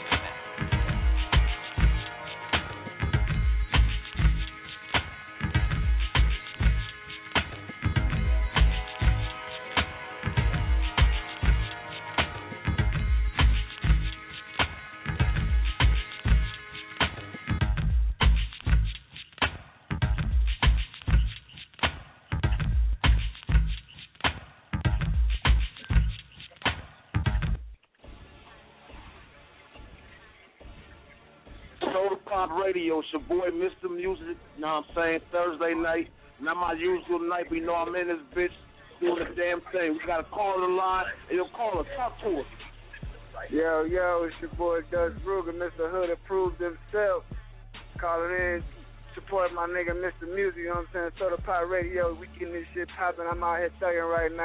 Soda Pop Radio, it's your boy Mister Music, you know what I'm saying, Thursday night, not my usual night, but you know I'm in this bitch doing the damn thing. We got a call on the line, and you'll call us, talk to us. Yo, yo, it's your boy Dutch Ruger, Mister Hood approved himself. Calling in, support my nigga Mister Music, you know what I'm saying? Soda Pop Radio, we getting this shit popping. I'm out here thugging right now.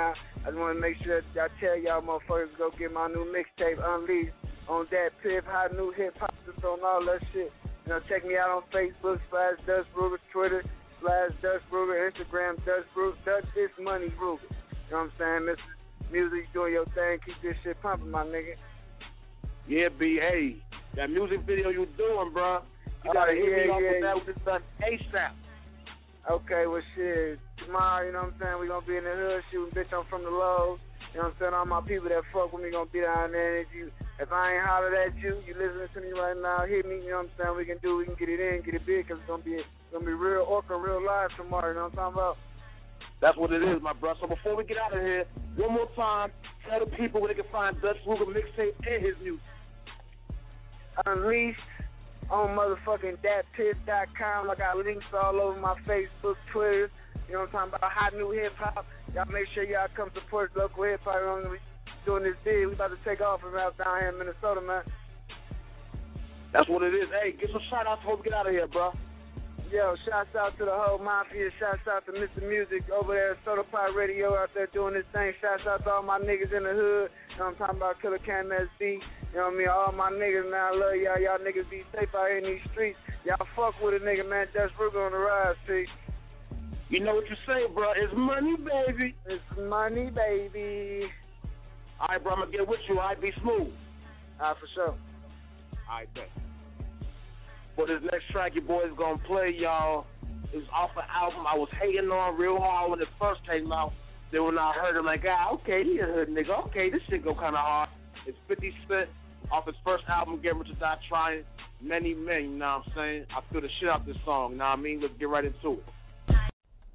I just want to make sure that I tell y'all motherfuckers to go get my new mixtape, Unleashed, on that Piff, Hot New Hip Hop, on all that shit. You know, check me out on Facebook, slash Dutch Ruger, Twitter, slash Dutch Ruger, Instagram, Dutch Ruger, Dutch This Money Ruger. You know what I'm saying? Mister Music, doing your thing. Keep this shit pumping, my nigga. Yeah, B A. That music video you doing, bro. You gotta oh, hit yeah, me off yeah. with that with this stuff ASAP. Okay, well, shit. Tomorrow, you know what I'm saying, we gonna be in the hood shooting. Bitch, I'm from the Lowe's. You know what I'm saying? All my people that fuck with me gonna be down there. And if you, if I ain't hollered at you, you listening to me right now, hit me. You know what I'm saying? We can do, we can get it in, get it big, because it's gonna be, it's gonna be real orca, real live tomorrow. You know what I'm talking about? That's what it is, my bro. So before we get out of here, one more time, tell the people where they can find Dutch Ruger mixtape and his music. Unleashed on motherfucking dat piff dot com. I got links all over my Facebook, Twitter. You know what I'm talking about? Hot New Hip Hop. Y'all make sure y'all come support local hip hop. You know, we doing this big. We about to take off from out down here in Minnesota, man. That's what it is. Hey, get some shout outs before we get out of here, bro. Yo, shouts out to the whole mafia. Shouts out to Mister Music over there at Soda Pop Radio out there doing this thing. Shouts out to all my niggas in the hood. You know what I'm talking about? Killer Cam S B. You know what I mean? All my niggas, man. I love y'all. Y'all niggas be safe out here in these streets. Y'all fuck with a nigga, man. Dutch Ruger on the rise, peace. You know what you say, bro. It's money, baby. It's money, baby. All right, bro. I'm going to get with you. All right, be smooth. All right, for sure. All right, bet. For this next track your boy's going to play, y'all, is off an album I was hating on real hard when it first came out. Then when I heard it, like, ah, okay, he a hood nigga. Okay, this shit go kind of hard. It's fifty Cent off his first album, Get Rich or Die Trying. Many men, you know what I'm saying? I feel the shit out this song, you know what I mean? Let's get right into it. Yeah,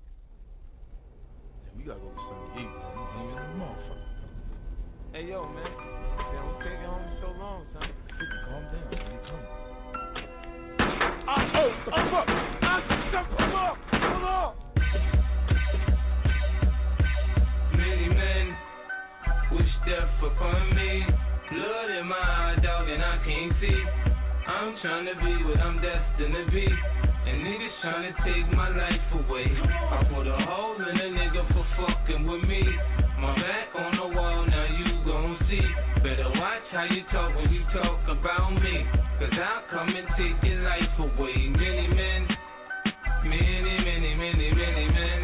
we gotta go with something to eat. I'm a motherfucker. Hey, yo, man. Yeah, what's taking home so long, son? Calm down. I, oh, I'm up. I stuck him up. Hold on. Many men wish death upon me. Blood in my eye, dog, and I can't see. I'm trying to be what I'm destined to be. And niggas trying to take my life away. I put a hole in a nigga for fucking with me. My back on the wall, now you gon' see. Better watch how you talk when you talk about me. Cause I'll come and take your life away. Many men, many, many, many, many men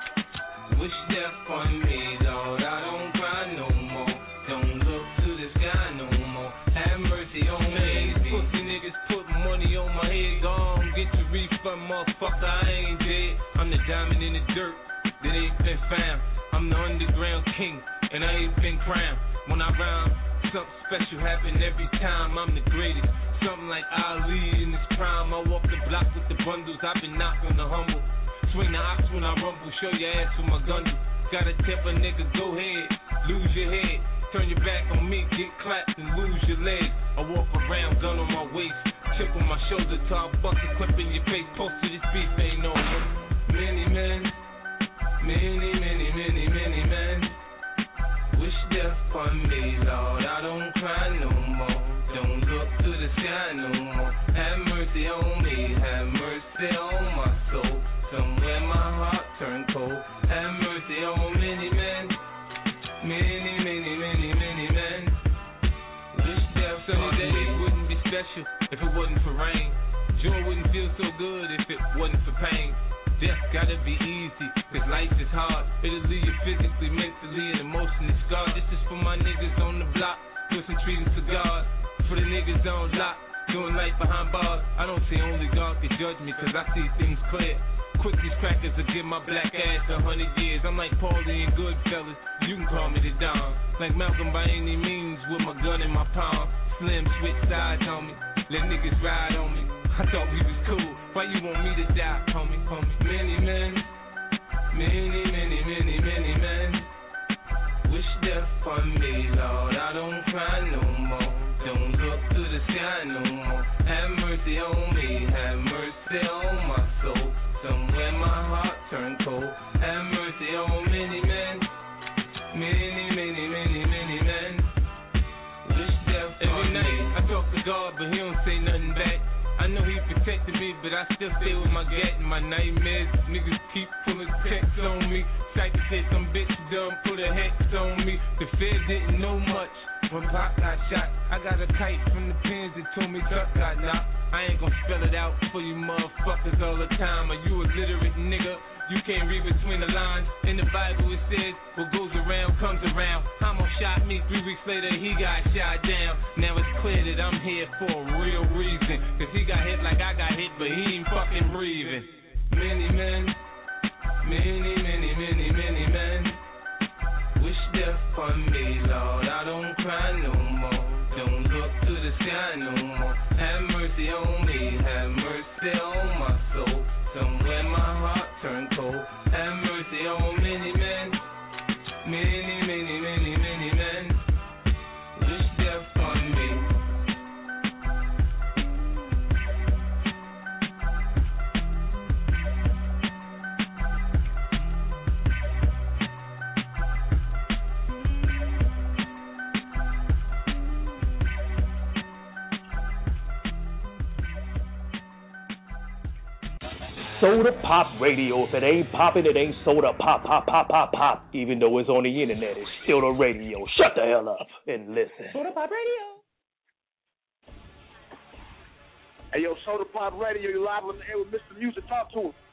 wish death on me, Lord. I don't cry no more. Don't look to the sky no more. Have mercy on me. Pussy niggas put money on my head. Gone, get your refund, motherfucker. I ain't dead. I'm the diamond in the dirt that ain't been found. I'm the underground king, and I ain't been crowned. When I rhyme, something special happen every time. I'm the greatest. Something like Ali in his prime. I walk the block with the bundles. I've been knocking the humble. Swing the ox when I rumble. Show your ass with my gun. Gotta tip a nigga, go ahead. Lose your head. Turn your back on me. Get clapped and lose your leg. I walk around, gun on my waist. Chip on my shoulder. Tall bucket clip in your face. Post to this beef ain't over. Many men. Many, many, many, many men wish death on me, Lord. I don't cry no more. Don't look to the sky no more. Have mercy on me. Have mercy on my soul. Somewhere my heart turned cold. Have mercy on many men. Many, many, many, many men wish death on me. Sunny days wouldn't be special if it wasn't for rain. Joy wouldn't feel so good if it wasn't for pain. Death gotta be easy, cause life is hard. It'll leave you physically, mentally, and emotionally scarred. This is for my niggas on the block, pushing treating cigars. For the niggas on lock, doing life behind bars. I don't say only God can judge me, cause I see things clear. Quick these crackers will give my black ass a hundred years. I'm like Paulie and Goodfellas, you can call me the Don. Like Malcolm by any means, with my gun in my palm. Slim switch sides on me, let niggas ride on me. I thought we was cool, why you want me to die, homie, homie? Many men, many, many, many, many men wish death on me, Lord. I don't cry no more. Don't look to the sky no more. Have mercy on me, have mercy on my soul. Somewhere my heart turned cold. Have mercy on many men, many, many, many, many men wish death on me. Every night I talk to God, but he don't say nothing back. I I know he protected me, but I still stay with my gat and my nightmares. Niggas keep pulling texts on me. Type to say some bitch dumb, put a hex on me. The Fed didn't know much when Pop got shot. I got a kite from the pins that told me Duck got knocked. I ain't gon' spell it out for you motherfuckers all the time. Are you a literate nigga? You can't read between the lines. In the Bible it says, what goes around comes around. Homo shot me, three weeks later he got shot down. Now it's clear that I'm here for a real reason. Cause he got hit like I got hit, but he ain't fucking breathing. Many men, many, many, many, many men wish death on me, Lord. I don't cry no more. Don't look to the sky no more. Have mercy on me, have mercy on my soul. Somewhere my heart turned cold. Have mercy on many men, many, many, many, many men wish death on me. Soda Pop Radio. If it ain't popping, it ain't soda pop, pop, pop, pop, pop. Even though it's on the internet, it's still the radio. Shut the hell up and listen. Soda Pop Radio. Hey, yo, Soda Pop Radio, you live on the air with Mister Music. Talk to him.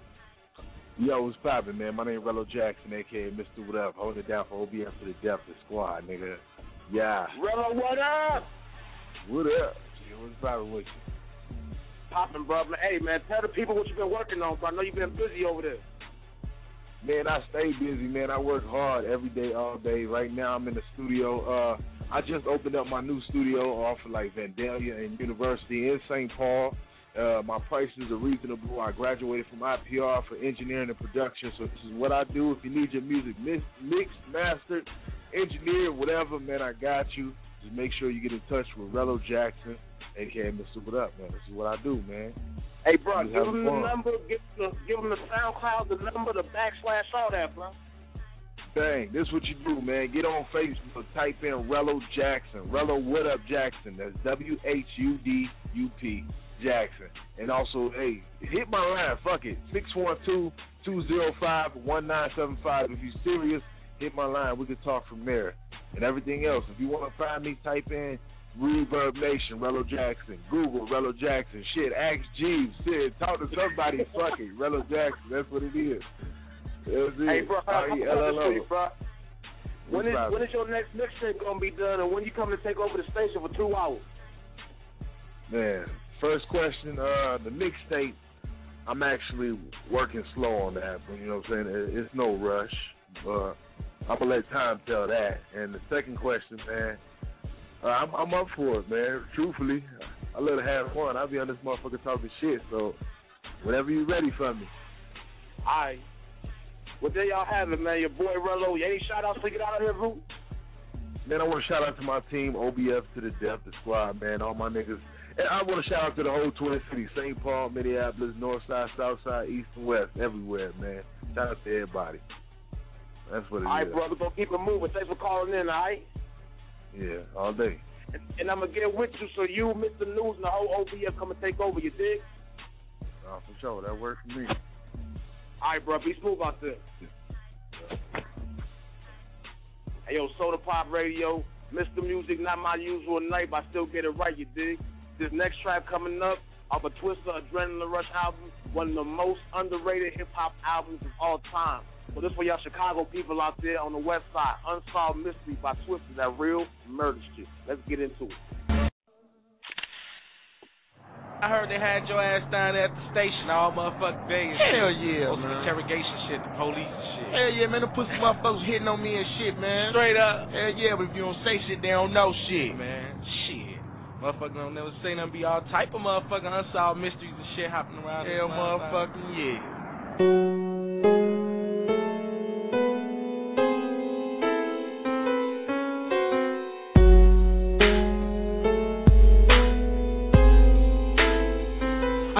Yo, what's poppin', man? My name is Rello Jackson, a k a. Mister What Up. Holding it down for O B F to the Death, the squad, nigga. Yeah. Rello, what up? What up? What's poppin' with you? Poppin', brother. Hey, man, tell the people what you've been working on, bro. I know you've been busy over there. Man, I stay busy, man. I work hard every day, all day. Right now, I'm in the studio. Uh, I just opened up my new studio off of, like, Vandalia and University in Saint Paul. Uh, my prices are reasonable. I graduated from I P R for engineering and production, so this is what I do. If you need your music mix, mixed, mastered, engineered, whatever, man, I got you. Just make sure you get in touch with Rello Jackson, a k a. Mister What Up, man. This is what I do, man. Hey, bro, Just give having him the fun. number, give him the, give him the SoundCloud, the number, the backslash, all that, bro. Dang, this is what you do, man. Get on Facebook, type in Rello Jackson. Rello What Up Jackson. That's W H U D U P Jackson. And also, hey, hit my line. Fuck it. six one two, two zero five, one nine seven five. If you're serious, hit my line. We can talk from there. And everything else. If you want to find me, type in Reverb Nation, Rello Jackson. Google Rello Jackson. Shit, ask Jeeves. Shit, talk to somebody. Fuck it. Rello Jackson. That's what it is. That's it. Hey, bro, I R E have L a L O. question for you, bro. When is, problem? when is your next mixtape going to be done, and when you come to take over the station for two hours? Man, first question, uh, the mixtape, I'm actually working slow on that, but you know what I'm saying? It, it's no rush, but I'm going to let time tell that. And the second question, man, uh, I'm, I'm up for it, man. Truthfully, I let it have fun. I'll be on this motherfucker talking shit, so whenever you're ready for me. All right. Well, there y'all have it, man. Your boy Rello. Any shout-outs to get out of here, bro? Man, I want to shout out to my team, O B F to the Death, the squad, man, all my niggas. And I want to shout out to the whole Twin Cities, Saint Paul, Minneapolis, North Side, South Side, East and West, everywhere, man. Shout out to everybody. That's what it all right, is. brother. Go keep it moving. Thanks for calling in, all right? Yeah, all day. And, and I'm going to get with you so you, Mister News, and the whole O B F come and take over, you dig? Oh, for sure. That works for me. All right, bro. Be smooth out there. Hey, yo, Soda Pop Radio, Mister Music, not my usual night, but I still get it right, you dig? This next track coming up off a Twister Adrenaline Rush album, one of the most underrated hip-hop albums of all time. So this for y'all Chicago people out there on the west side, Unsolved Mystery by Twister, that real murder shit. Let's get into it. I heard they had your ass down there at the station all motherfucking day. And Hell shit. yeah, All some man. interrogation shit, the police and shit. Hell yeah, man, the pussy motherfuckers hitting on me and shit, man. Straight up. Hell yeah, but if you don't say shit, they don't know shit. Man, shit. Motherfuckers don't never say nothing, be all type of motherfucking unsolved mysteries and shit hopping around. Hell this motherfucking yeah. I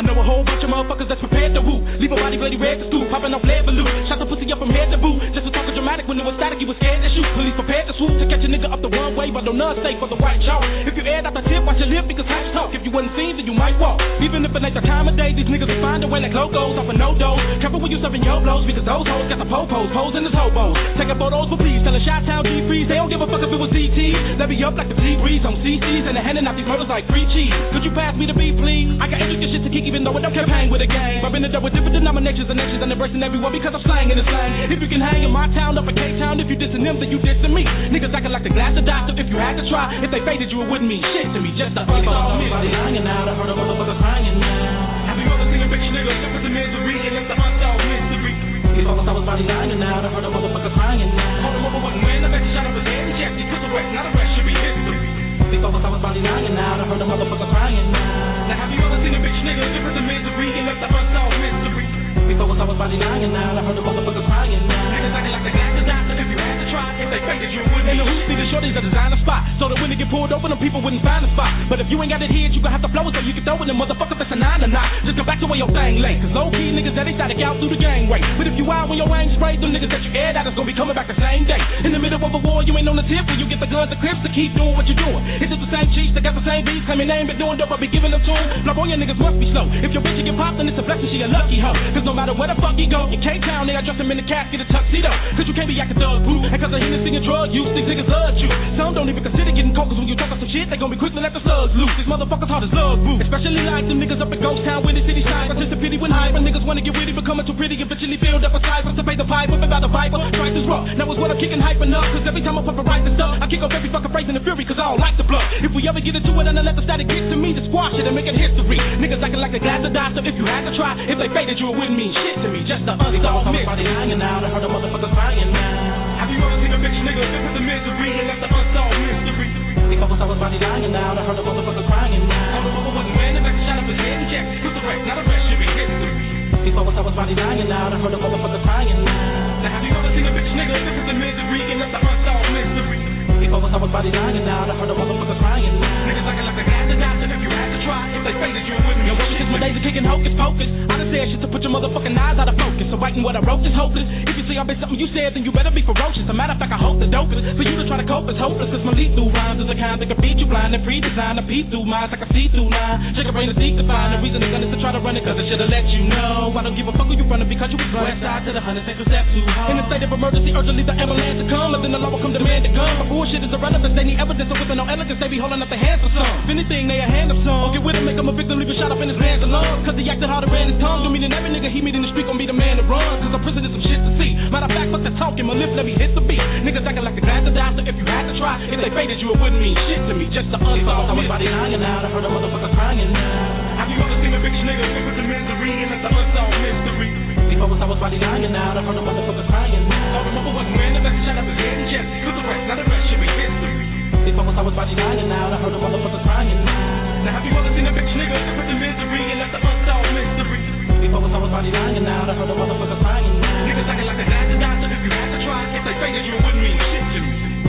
I know a whole bunch of motherfuckers that's prepared to woo. Leave a body bloody red to stew, popping off lead balloon. Shot the pussy up from head to boot. Just was talking dramatic when it was static, you was scared to shoot. Police prepared to swoop to catch a nigga up the one way, but don't none stay for the right chalk. If you aired out the tip, watch your lip because hot talk. If you wasn't seen, then you might walk. Even if it ain't the time of day, these niggas will find a way like logos off of no dose. Careful when you serving your blows because those hoes got the po-pos, pose in his hobos. Taking photos for please, tell a shot town G-Freeze. They don't give a fuck if it was Z T. Let me up like the T-Breeze on C Cs and they're handing out these murders like free cheese. Could you pass me the beat, please? I got intricate shit to kick even though it don't campaign with a gang. I've been in there with different denominations and nations and embracing everyone because I'm slanging the slang. If you can hang in my town, up in K-Town, if you dissing them, then you dissing me. Niggas acting like the glass of doctor. If you had to try, if they faded you, it wouldn't mean shit to me. Just a unsolved mystery. Hanging out, I heard a motherfucker crying now. Have you ever seen a bitch nigga suffer the misery and it's the unsolved mystery? These folks I was body lying out, I heard a motherfucker crying now. Hold him over one man, I bet you shot up his head and checked. He took the rest, not the rest should be history. These folks I was body lying out, I heard a motherfucker crying now. Now have you ever seen a bitch nigga suffer the misery and it's the unsolved mystery? These folks I was body lying out, I heard a motherfucker crying now. Niggas acting like they got the doctor if you had to try. If they faded you, wouldn't. And the hoops see the shorties a designer spot, so that when they get pulled over, them people wouldn't find a spot. But if you ain't got it here, you gon' have to blow it so you can throw it in motherfuckers that's a nine or not. Just come back to where your thing lay, cause low key niggas that they static out through the gangway. But if you out when your wang sprayed, them niggas that you aired out is gonna be coming back the same day. In the middle of a war, you ain't on the tip where you get the guns, the clips to keep doing what you're doing. It's just the same cheats that got the same beats, claim your name, but doing dope, I be giving them to them. Block on your niggas must be slow. If your bitch get popped, then it's a blessing, she a lucky hoe. Cause no matter where the fuck you go, in K-Town, they dress him in the casket, a tuxedo. Cause you can't be acting thug blue, and cause of Hennessy and drug use, these niggas love you. Some don't even consider getting caught, cause when you talk some shit, they gon' be quick to let the slugs loose. These motherfuckers hard as love boo. Especially like them niggas up in Ghost Town, where the city shines. But just a pity when high, when niggas wanna get witty, becoming too pretty, eventually filled up a side. To pay the pipe, whipping by the viper, price is rough. Now it's what I'm kicking hyping up, cause every time I pump a right this up, I kick off every fucking phrase in the fury, cause I don't like the blood. If we ever get into it and I let the static get to me, just squash it and make it history. Niggas acting like the glass of doctor if you had to try. If they faded you, it wouldn't mean shit to me, just the unsolved mystery. Hanging out, I heard a motherfucker crying now. Have you ever seen a bitch nigga live with the misery and that's the unsolved mystery? These folks I was body lying out, I heard a motherfucker crying now. Hold him over wasn't man, and I shot up his head and checked. Put the rest, not the rest should be history. These folks I was body lying out, I heard a motherfucker crying now. Now have you ever seen a bitch nigga live with the misery and that's the unsolved mystery? These folks I was body lying out, I heard a motherfucker crying now. Niggas acting like they got the doctor if you had to try. If they faded you, it wouldn't. Yo, it's my days of kicking hocus pocus. I done said shit to put your motherfucking eyes out of focus. So writing what I wrote is hopeless. If you see I been something you said, then you better be ferocious. As a matter of fact, I hope the dopest. For you to try to cope is hopeless. Cause my lethal rhymes is the kind that can beat you blind and pre-designed. I peep through minds like I see through line. Shake a brain to seek to find the reason the gun is to try to run it. Cause I should've let you know. I don't give a fuck who you running because you was west side to the hundred central step too hard. In a state of emergency, urgently the ambulance to come. And then the law will come demand the gun. My bullshit is irrelevant. They need evidence. So with no elegance, they be holding up their hands for some. If anything, they a hand of some. Or get with him, make him a victim, leave a shot up in his hands alone. Cause he acted hard to ran his tongue. Don't mean every nigga he meet in the street gon' be the man to run. Cause the prison is some shit to see. Matter of fact, fuck the talking, my lips let me hit the beat. Niggas acting like the glass of doctor if you had to try. If they faded you, it wouldn't mean shit to me. Just the unsolved mystery. I was body lying out, I heard a motherfucker crying now. Have you ever seen a bitch nigga live with the misery and that's the unsolved mystery? These folks I was body lying out, I heard a motherfucker crying now. I remember wasn't man, and that's shot up his head and chest. Put the rest, now the rest should be history. These folks I was body lying out, I heard a motherfucker crying now. Now have you ever seen a bitch nigga live with the misery and that's the unsolved mystery? These folks I was body lying out, I heard a motherfucker crying now. Niggas acting like they got the doctor if you had to try. If they faded you, it wouldn't mean shit to me.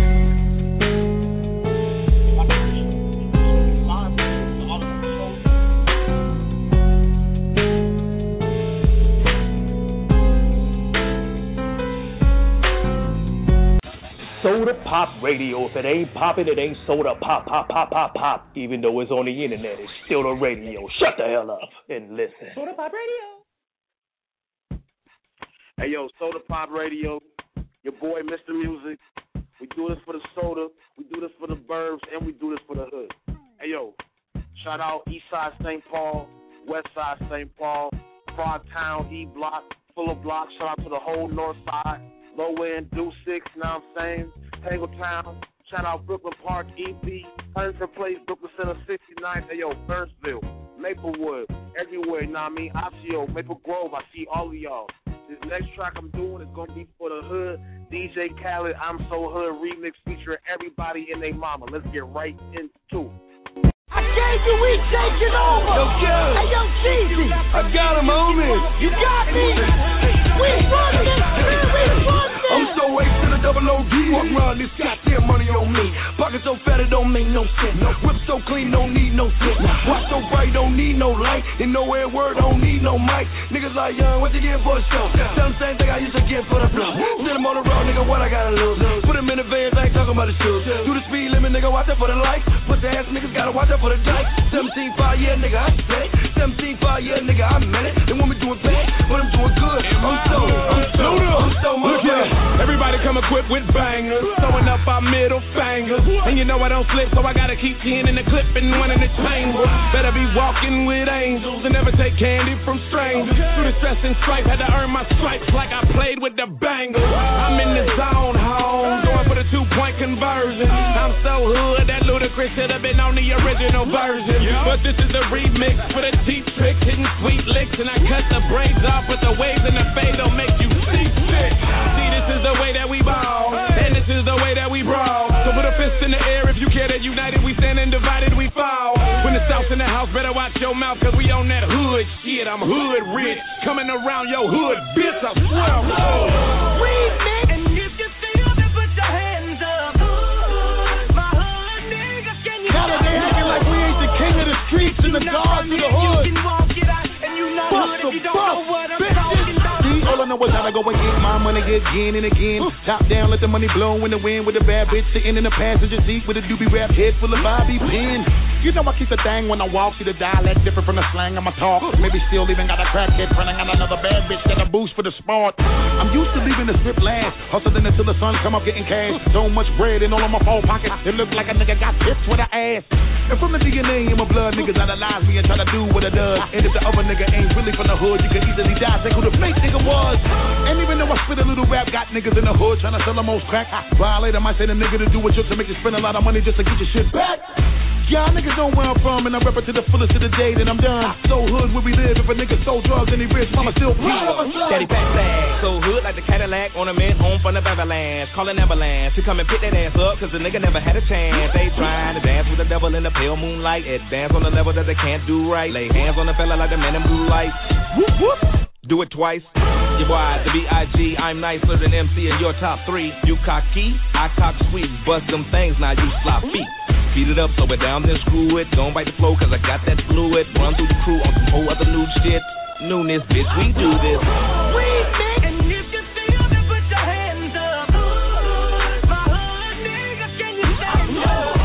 Soda Pop Radio. If it ain't popping, it ain't soda pop, pop, pop, pop, pop. Even though it's on the internet, it's still the radio. Shut the hell up and listen. Soda Pop Radio. Hey, yo, Soda Pop Radio. Your boy, Mister Music. We do this for the soda. We do this for the burbs, and we do this for the hood. Hey, yo, shout out Eastside Saint Paul, Westside Saint Paul, Frogtown, E Block, Fuller Block. Shout out to the whole North Side. Low end, Do Six, now I'm saying, Tangletown, shout out Brooklyn Park, E P, Huntington Place, Brooklyn Center, sixty-nine, hey yo, Burnsville, Maplewood, everywhere, now I mean, Osseo, Maple Grove, I see all of y'all. This next track I'm doing is going to be for the hood, D J Khaled, I'm So Hood remix featuring everybody and their mama. Let's get right into it. I gave you, we taking over. Yo, Kid. Hey, yo, Cheesy. I got him on it. You got me. We run this, we run this. I'm so late to the double O D. Walk around this goddamn Getting money on me. Pocket so fat it don't make no sense. Whip so clean, don't need no sense. Watch so bright, don't need no light. And no air word, don't need no mic. Niggas like young, what you getting for the show? Tell them same thing I used to get for the flow. Send them on the road, nigga, what I gotta lose? Put them in the vans, I ain't talking about the shoes. Do the speed limit, nigga, watch out for the lights. Put the ass niggas gotta watch out for the dikes. seventeen five, yeah, nigga, I said it. seventeen five, yeah, nigga, I meant it. And when we doing bad, when I'm doing good, I'm so, I'm so, I'm so much. Everybody come equipped with bangers, throwing up our middle fingers. And you know I don't slip, so I gotta keep ten in the clip and one in the chamber. Better be walking with angels and never take candy from strangers. Through the stress and strife, had to earn my stripes like I played with the Bengals. I'm in the zone, home, going for the two-point conversion. I'm so hood that Ludacris should have been on the original version. But this is the remix for the cheap tricks, hitting sweet licks. And I cut the braids off, but the waves and the fade don't make you see sick. See, this is the way that we ball, and this is the way that we brawl. So put a fist in the air if you care that united we stand and divided we fall. When the South's in the house, better watch your mouth, cause we on that hood shit. I'm hood rich, coming around your hood, bitch, I swear I'm cold. Remix, and if you feel it, put your hands up. My hood niggas, can you Now that they acting like we ain't the king of the streets and the dogs of the hood. You can walk it out, and you not hood if you don't know what I'm talking about. All I know is how to go and get my money again and again. Top down, let the money blow in the wind with a bad bitch sitting in the passenger seat with a doobie rap head full of Bobby pin. You know I keep the thing when I walk, see the dialect different from the slang I'ma talk. Maybe still even got a crackhead friend, I got another bad bitch that a boost for the smart. I'm used to leaving the strip last, hustling until the sun come up getting cash. So much bread in all of my phone pockets, it look like a nigga got tips with an ass. And from the D N A in my blood, niggas idolize me and try to do what I does. And if the other nigga ain't really from the hood, you could easily die. Think who the fake nigga was. And even though I spit a little rap, got niggas in the hood trying to sell the most crack. Violator might say the nigga to do what you to make you spend a lot of money just to get your shit back. Y'all niggas know where I'm from, and I rep it to the fullest of the day, then I'm done. So hood where we live, if a nigga sold drugs and he rich, mama still proud. Daddy back flag, so hood like the Cadillac ornament on front of Avalanche. Calling ambulance to come and pick that ass up, cause the nigga never had a chance. They trying to dance with the devil in the pale moonlight. Advance on the level that they can't do right. Lay hands on the fella like the man in blue lights. Whoop whoop. Do it twice. Your boy, the B I G, I'm nicer than M C in your top three. You cocky, I cock sweet. Bust them things, now you sloppy. Beat it up, so we're down, then screw it. Don't bite the flow, cause I got that fluid. Run through the crew on some whole other new shit. Newness, bitch, we do this. Remix, and if you feel it, put your hands up. My hood niggas, can you stand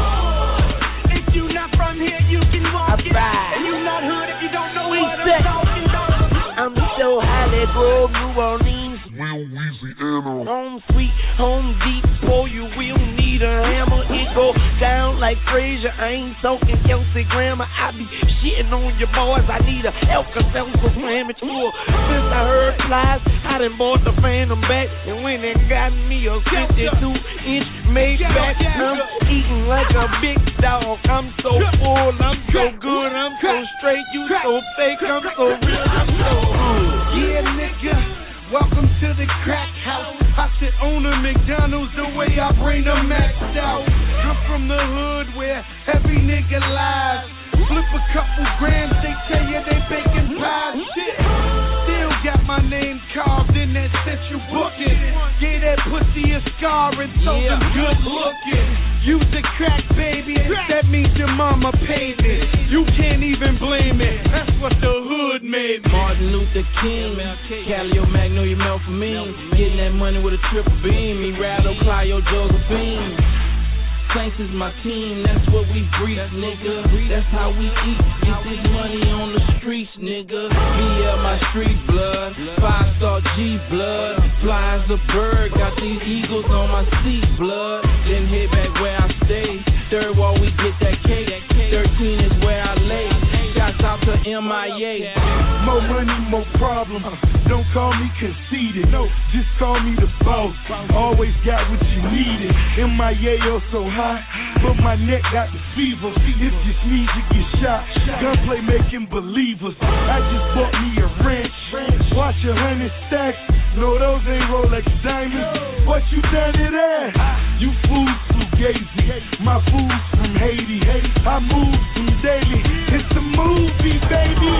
up? If you not from here, you can walk it out. And you not hood if you don't know what I'm talking about. I'm so highly broke, New Orleans, Louisiana. home sweet, home deep, boy, you will need a hammer. It go down like Frazier, I ain't talking Kelsey Grammer. I be shitting on your boys, I need a Alka-Seltzer sandwich full. Since I heard flies, I done bought the Phantom back and went and got me a fifty-two inch Maybach. I'm eating like a big dog, I'm so full, I'm so good, I'm so straight, you so fake, I'm so real, I'm so good. Yeah, nigga, welcome to the crack house. I sit on a McDonald's the way I bring them maxed out. I'm from the hood where every nigga lies. Flip a couple grams, they tell you they baking pies. Shit, still got my name carved in that central booking. Yeah, that pussy a scar and so yeah. Good looking. Use the crack, baby, that means your mama paid it. You can't even blame it, that's what the hood made me. Martin Luther King, Calio Magnolia Mel for me. Getting that money with a triple beam. Me Rado, Clio, Josephine. Saints is my team, that's what we breathe, nigga. That's how we eat. Get this money on the streets, nigga. B L my street blood, five star G blood. Fly as a bird, got these eagles on my seat, blood. Then head back where I stay. Third wall, we get that cake. Thirteen is where I lay. Shouts out to M I A. More money, more problems. Don't call me conceited, no, just call me the boss. Always got what you needed. M I A oh so high, but my neck got the fever. It just means you get shot. Gunplay making believers. I just bought me a wrench. Watch a hundred stacks. No, those ain't Rolex diamonds. What you done to that? You fools fugazi. My fools from Haiti. I move from daily. It's a movie, baby.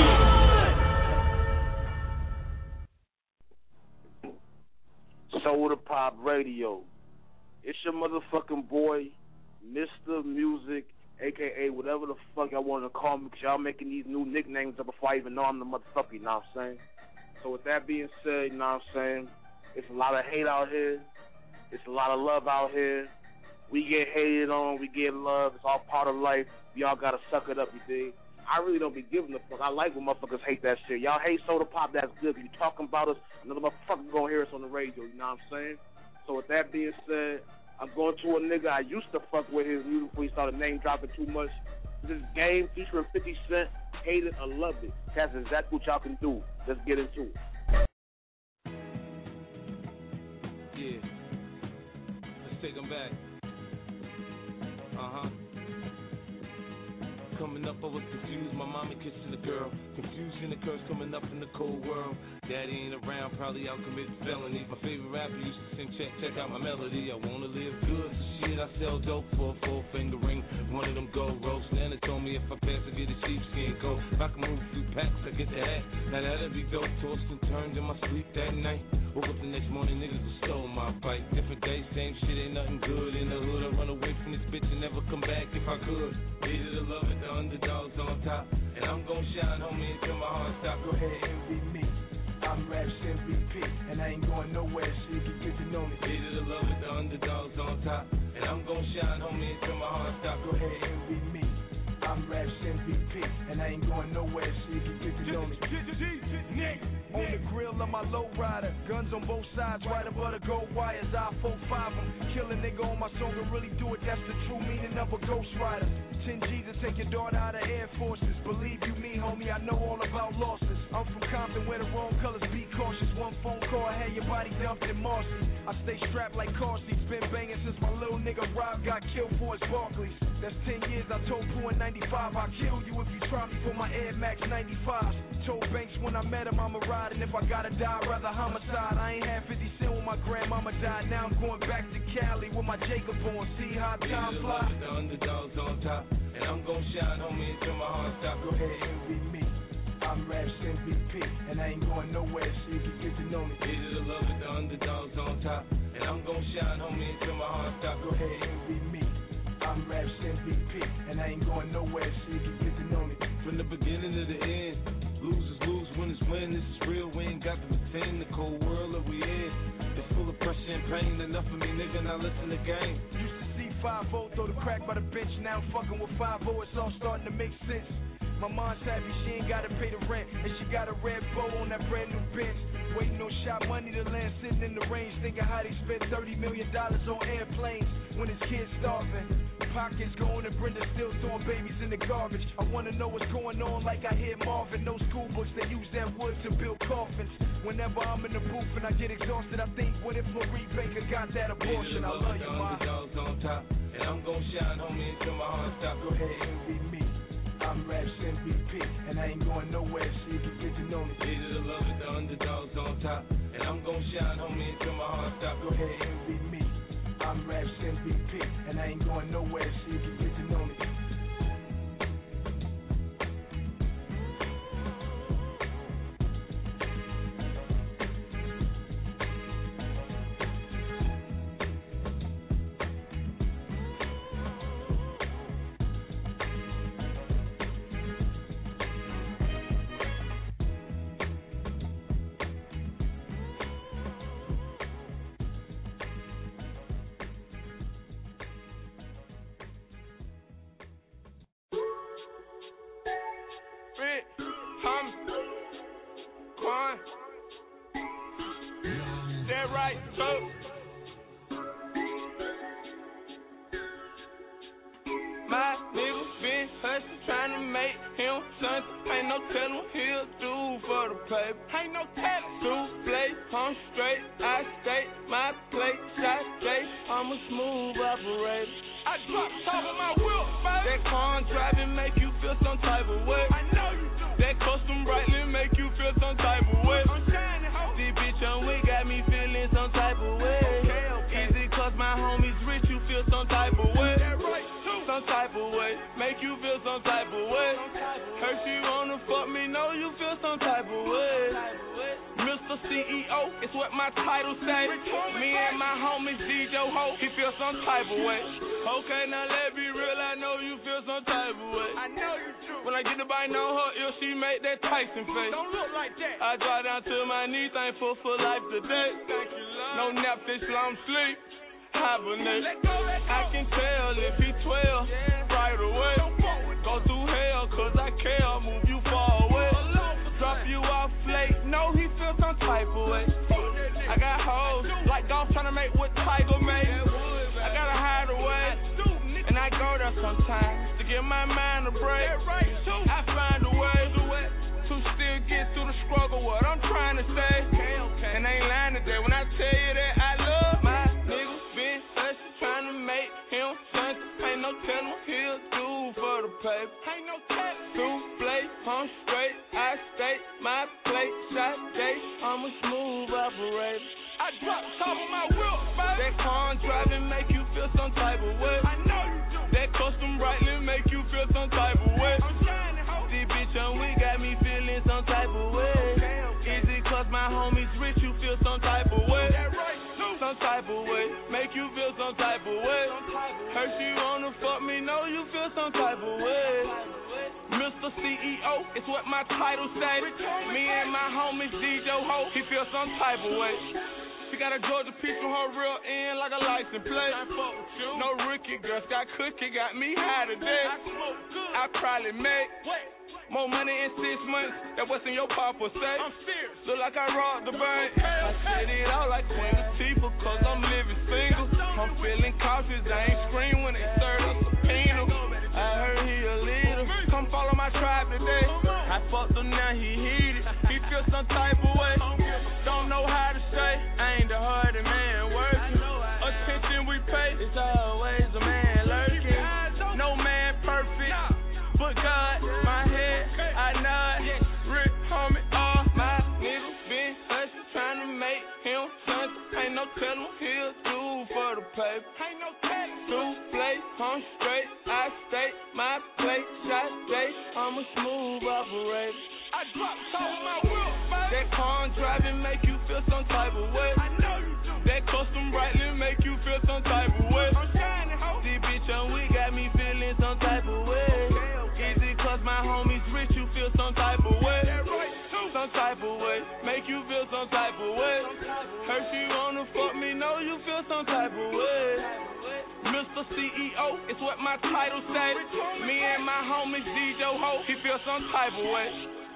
Soda Pop Radio. It's your motherfucking boy, Mister Music, a k a whatever the fuck y'all want to call me, because y'all making these new nicknames up before I even know I'm the motherfucker, you know what I'm saying? So with that being said, you know what I'm saying, it's a lot of hate out here. It's a lot of love out here. We get hated on, we get love. It's all part of life. We all got to suck it up, you dig? I really don't be giving a fuck. I like when motherfuckers hate that shit. Y'all hate Soda Pop, that's good. You talking about us, another motherfucker gonna hear us on the radio, you know what I'm saying? So with that being said, I'm going to a nigga I used to fuck with his music before he started name dropping too much. This Game featuring fifty Cent. Hate it or love it. That's exactly what y'all can do. Let's get into it. Yeah. Let's take them back. Uh-huh. Coming up, I was confused. My mama kissing the girl. Confusion occurs coming up in the cold world. Daddy ain't around, probably out committing felonies. My favorite rapper used to sing, check, check out my melody. I wanna live good, so shit, I sell dope for a four finger ring. One of them gold roast. Nana told me if I pass, I get a sheepskin coat. If I can move a few packs, I get the hat. Now that'll be dope. Tossed and turned in my sleep that night. Woke up the next morning, niggas who stole my bike. Different day, same shit, ain't nothing good in the hood. I run away from this bitch and never come back if I could. Needed to love it, the underdogs on top. And I'm gon' shine, homie, until my heart stop. Go ahead and be me. I'm Raps M V P, and I ain't going nowhere, so you can get to know me. Needed to love it, the underdogs on top. And I'm gon' shine, homie, until my heart stop. Go ahead and be me. I'm Raps M V P, and I ain't going nowhere, so you can get to know me. On the grill of my low rider, guns on both sides, right above the gold wires. I four five them, kill a nigga on my song and really do it. That's the true meaning of a ghost rider. Ten G's to take your daughter out of Air Forces. Believe you me, homie, I know all about losses. I'm from Compton where the wrong colors, be cautious. One phone call, I had your body dumped in Marcy. I stay strapped like car seats, been banging since my little nigga Rob got killed for his Barclays. That's ten years, I told Pooh in ninety-five, I'll kill you if you try me for my Air Max ninety-fives. Told Banks when I met him, I'ma ride, and if I gotta die, rather homicide. I ain't had fifty cent when my grandmama died, now I'm going back to Cali with my Jacob on, see how time flies. The underdogs on top, and I'm gon' shine, homie, until my heart stop. Go ahead and be me. I'm Raps M V P, and I ain't going nowhere, so you can get to know me. Needed to love it, the underdogs on top, and I'm gon' shine, homie, until my heart stop. Go ahead and be me. I'm Raps M V P, and I ain't going nowhere, so you can get to know me. From the beginning to the end, losers lose, winners win. This is real, we ain't got to pretend. The cold world that we in, it's full of pressure and pain. Enough of me, nigga, now listen to the game. Used to see five oh throw the crack by the bench, now I'm fucking with five oh. It's all starting to make sense. My mom's happy she ain't gotta pay the rent, and she got a red bow on that brand new Benz. Waiting on shot money to land, sitting in the range, thinking how they spent thirty million dollars on airplanes when his kids starving. Pockets going and Brenda still throwing babies in the garbage. I wanna know what's going on, like I hear Marvin. No school books, they use that wood to build coffins. Whenever I'm in the booth and I get exhausted, I think, what if Marie Baker got that abortion? I love you, ma. Underdogs on top, and I'm gon' shine, homie, until my heart stop. Go ahead and be me. I'm Raps M V P, and I ain't going nowhere, so you can get to know me. Needed to love it, the underdogs on top, and I'm gon' shine, homie, until my heart stop. Go ahead and be me. I'm Raps M V P, and I ain't going nowhere, so you can get to know me. Mister C E O, it's what my title say. Me and my homies D J Ho, he feel some type of way. Okay, now let me real, I know you feel some type of way. I know you do. When I get to bite on her ear, she make that Tyson face. Don't look like that. I drop down to my knees, thankful for life today. Thank you, Lord. No nap, this long sleep. Hibernate. Let go, let go. I can tell if he twelve, yeah. Right away. Go through hell, cause I care, move you far away. Drop you off late, no, he feel some type of way. I got hoes, like golf trying to make what Tiger made. I gotta hide away, and I go there sometimes to give my mind a break. I find a way to still get through the struggle, what I'm trying to say. And I ain't lying today when I tell you that I love my niggas been such trying to make him something. Ain't no telling what he'll do for the paper. Ain't no telling. Two play, I'm straight, I state my plate, shot day, I'm a smooth operator. I drop top of my wheel, baby. That car driving make you feel some type of way. I know you do. That custom brightly make you feel some type of way. I'm shining, ho. This bitch on we got me feeling some type of way. Okay, okay. Is it cause my homies rich you feel some type of way? That right, too. Some type of way, make you feel some type of way. Hurt you wanna fuck me, know you feel some type of way. Mister C E O, it's what my title say. Me and my homies D J Ho, he feel some type of way. She got a Georgia piece from her real end like a license plate. No rookie girl, got cookie, got me high today. I probably make more money in six months than what's in your papa say. I'm serious. Look like I robbed the bank. I said it out like Queen Latifah cause I'm living single. I'm feeling cautious, I ain't scream when they serve a subpoena. I heard he a leader. Come follow my tribe today. I fucked him now, he heated. He feel some type of way. Don't know how to say. I ain't the hardest man working. Attention we pay. It's always a man lurking. No man perfect, but God, my head, I nod. Rick, homie, all my niggas been hustling, trying to make him something. Ain't no telling what he'll do for the paper. Ain't no telling. Two play, I'm straight, I state my plate, shot day, I'm a smooth operator. I drop top of my wheel, baby. That car driving make you feel some type of way. I know you do. That custom brightly make you feel some type of way. I'm shining, ho. This bitch on we got me feeling some type of way. Okay, okay. Is it cause my homies rich you feel some type of way? That right, too. Some type of way, make you feel some type of way. Hurt you wanna fuck me, know you feel some type of way. Mister C E O, it's what my title say. Me and my homies D J Ho, he feel some type of way.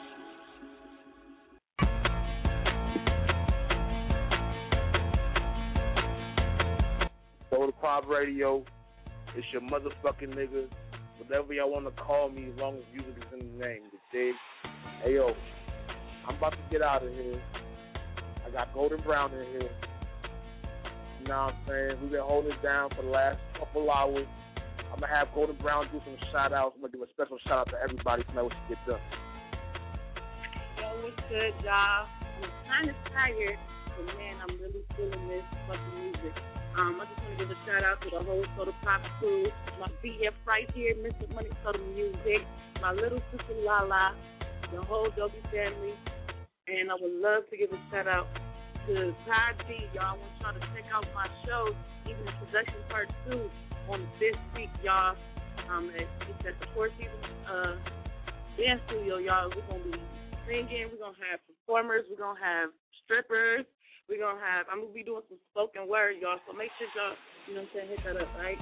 Soda Pop Radio, it's your motherfucking nigga. Whatever y'all want to call me, as long as music is in the name. You dig? Hey yo, I'm about to get out of here. I got Golden Brown in here. You know what I'm saying? We've been holding it down for the last couple hours. I'm going to have Golden Brown do some shout-outs. I'm going to give a special shout-out to everybody tonight when she gets done. Yo, what's good, y'all? I'm kind of tired, but, man, I'm really feeling this fucking music. Um, I just want to give a shout-out to the whole Soda Pop crew, my B F right here, Mister Money Soda Music, my little sister Lala, the whole Dopey family, and I would love to give a shout-out to Todd D, y'all. I want y'all to check out my show, even the production part two, on this week, y'all. Um, it's at the Four Seasons uh, Dance Studio, y'all. We're going to be singing. We're going to have performers. We're going to have strippers. We're going to have, I'm going to be doing some spoken word, y'all. So make sure y'all, you know what I'm saying, hit that up, right?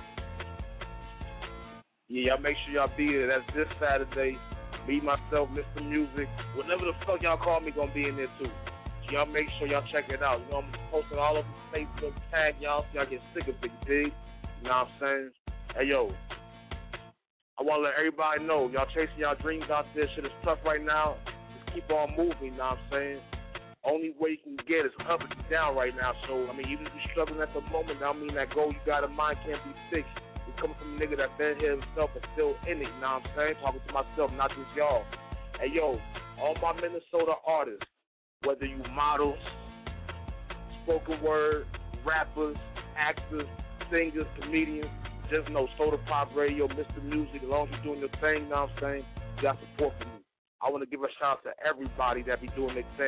Yeah, y'all make sure y'all be there. That's this Saturday. Me, myself, Mister Music, whatever the fuck y'all call me, going to be in there, too. Y'all make sure y'all check it out. You know, I'm posting all over Facebook, tag y'all so y'all get sick of it, dig? You know what I'm saying? Hey, yo, I want to let everybody know, y'all chasing y'all dreams out there. Shit is tough right now. Just keep on moving, you know what I'm saying? Only way you can get is up and down right now. So, I mean, even if you're struggling at the moment, I mean that goal you got in mind can't be fixed. It's coming from a nigga that been here himself and still in it, you know what I'm saying? Talking to myself, not just y'all. Hey, yo, all my Minnesota artists, whether you models, spoken word, rappers, actors, singers, comedians, just know Soda Pop Radio, Mister Music, as long as you're doing your thing, you know what I'm saying, you got support from me. I want to give a shout out to everybody that be doing their thing.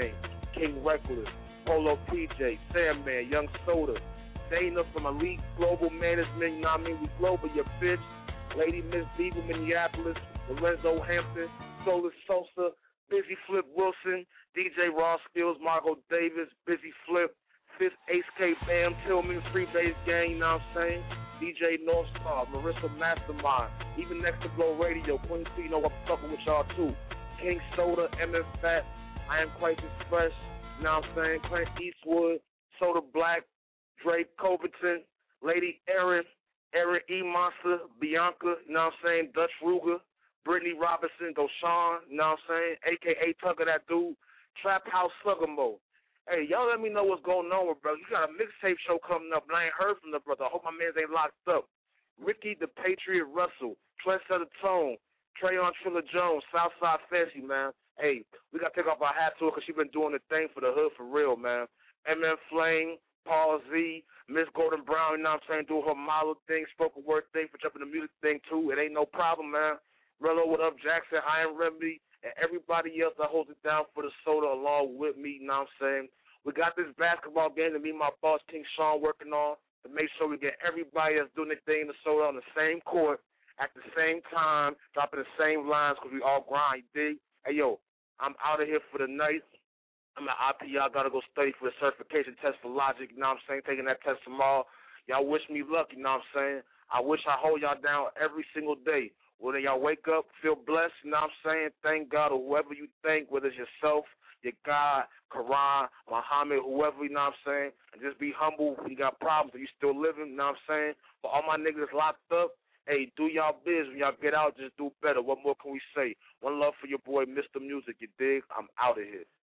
King Reckless, Polo P J, Sandman, Young Soda, Dana from Elite Global Management, you know what I mean? We global, your bitch. Lady Miss Diva, Minneapolis, Lorenzo Hampton, Solar Sosa, Busy Flip Wilson, D J Raw Skills, Margot Davis, Busy Flip, Fifth Ace K Bam, Tillman, Free Base Gang, you know what I'm saying? D J Northstar, Marissa Mastermind, even next to Glow Radio, Queen C, you know I'm fucking with y'all too. King Soda, M F Fat, I Am Crisis Fresh, you know what I'm saying? Clint Eastwood, Soda Black, Drake Coverton, Lady Erin, Erin E. Monster, Bianca, you know what I'm saying? Dutch Ruger, Brittany Robinson, Doshawn, you know what I'm saying? A K A Tucker, that dude, Trap House Suggamo. Hey, y'all let me know what's going on with bro. You got a mixtape show coming up, and I ain't heard from the brother. I hope my mans ain't locked up. Ricky the Patriot Russell, Trendsetter Tone, Trayon Triller Jones, Southside Fancy, man. Hey, we got to take off our hat to her because she been doing the thing for the hood for real, man. M M Flame, Paul Z, Miss Golden Brown, you know what I'm saying, doing her model thing, spoken word thing, for jumping the music thing, too. It ain't no problem, man. Rello, what up, Jackson, Iron Remedy, and everybody else that holds it down for the soda along with me, you know what I'm saying. We got this basketball game that me and my boss, King Sean, working on to make sure we get everybody that's doing their thing in the soda on the same court at the same time, dropping the same lines because we all grind, you dig? Hey, yo, I'm out of here for the night. I'm at I P. Y'all got to go study for the certification test for Logic, you know what I'm saying, taking that test tomorrow. Y'all wish me luck, you know what I'm saying. I wish I hold y'all down every single day. Whether y'all wake up, feel blessed, you know what I'm saying, thank God, or whoever you think, whether it's yourself, your God, Quran, Muhammad, whoever, you know what I'm saying, and just be humble when you got problems and you still living, you know what I'm saying. For all my niggas locked up, hey, do y'all biz. When y'all get out, just do better. What more can we say? One love for your boy, Mister Music, you dig? I'm out of here.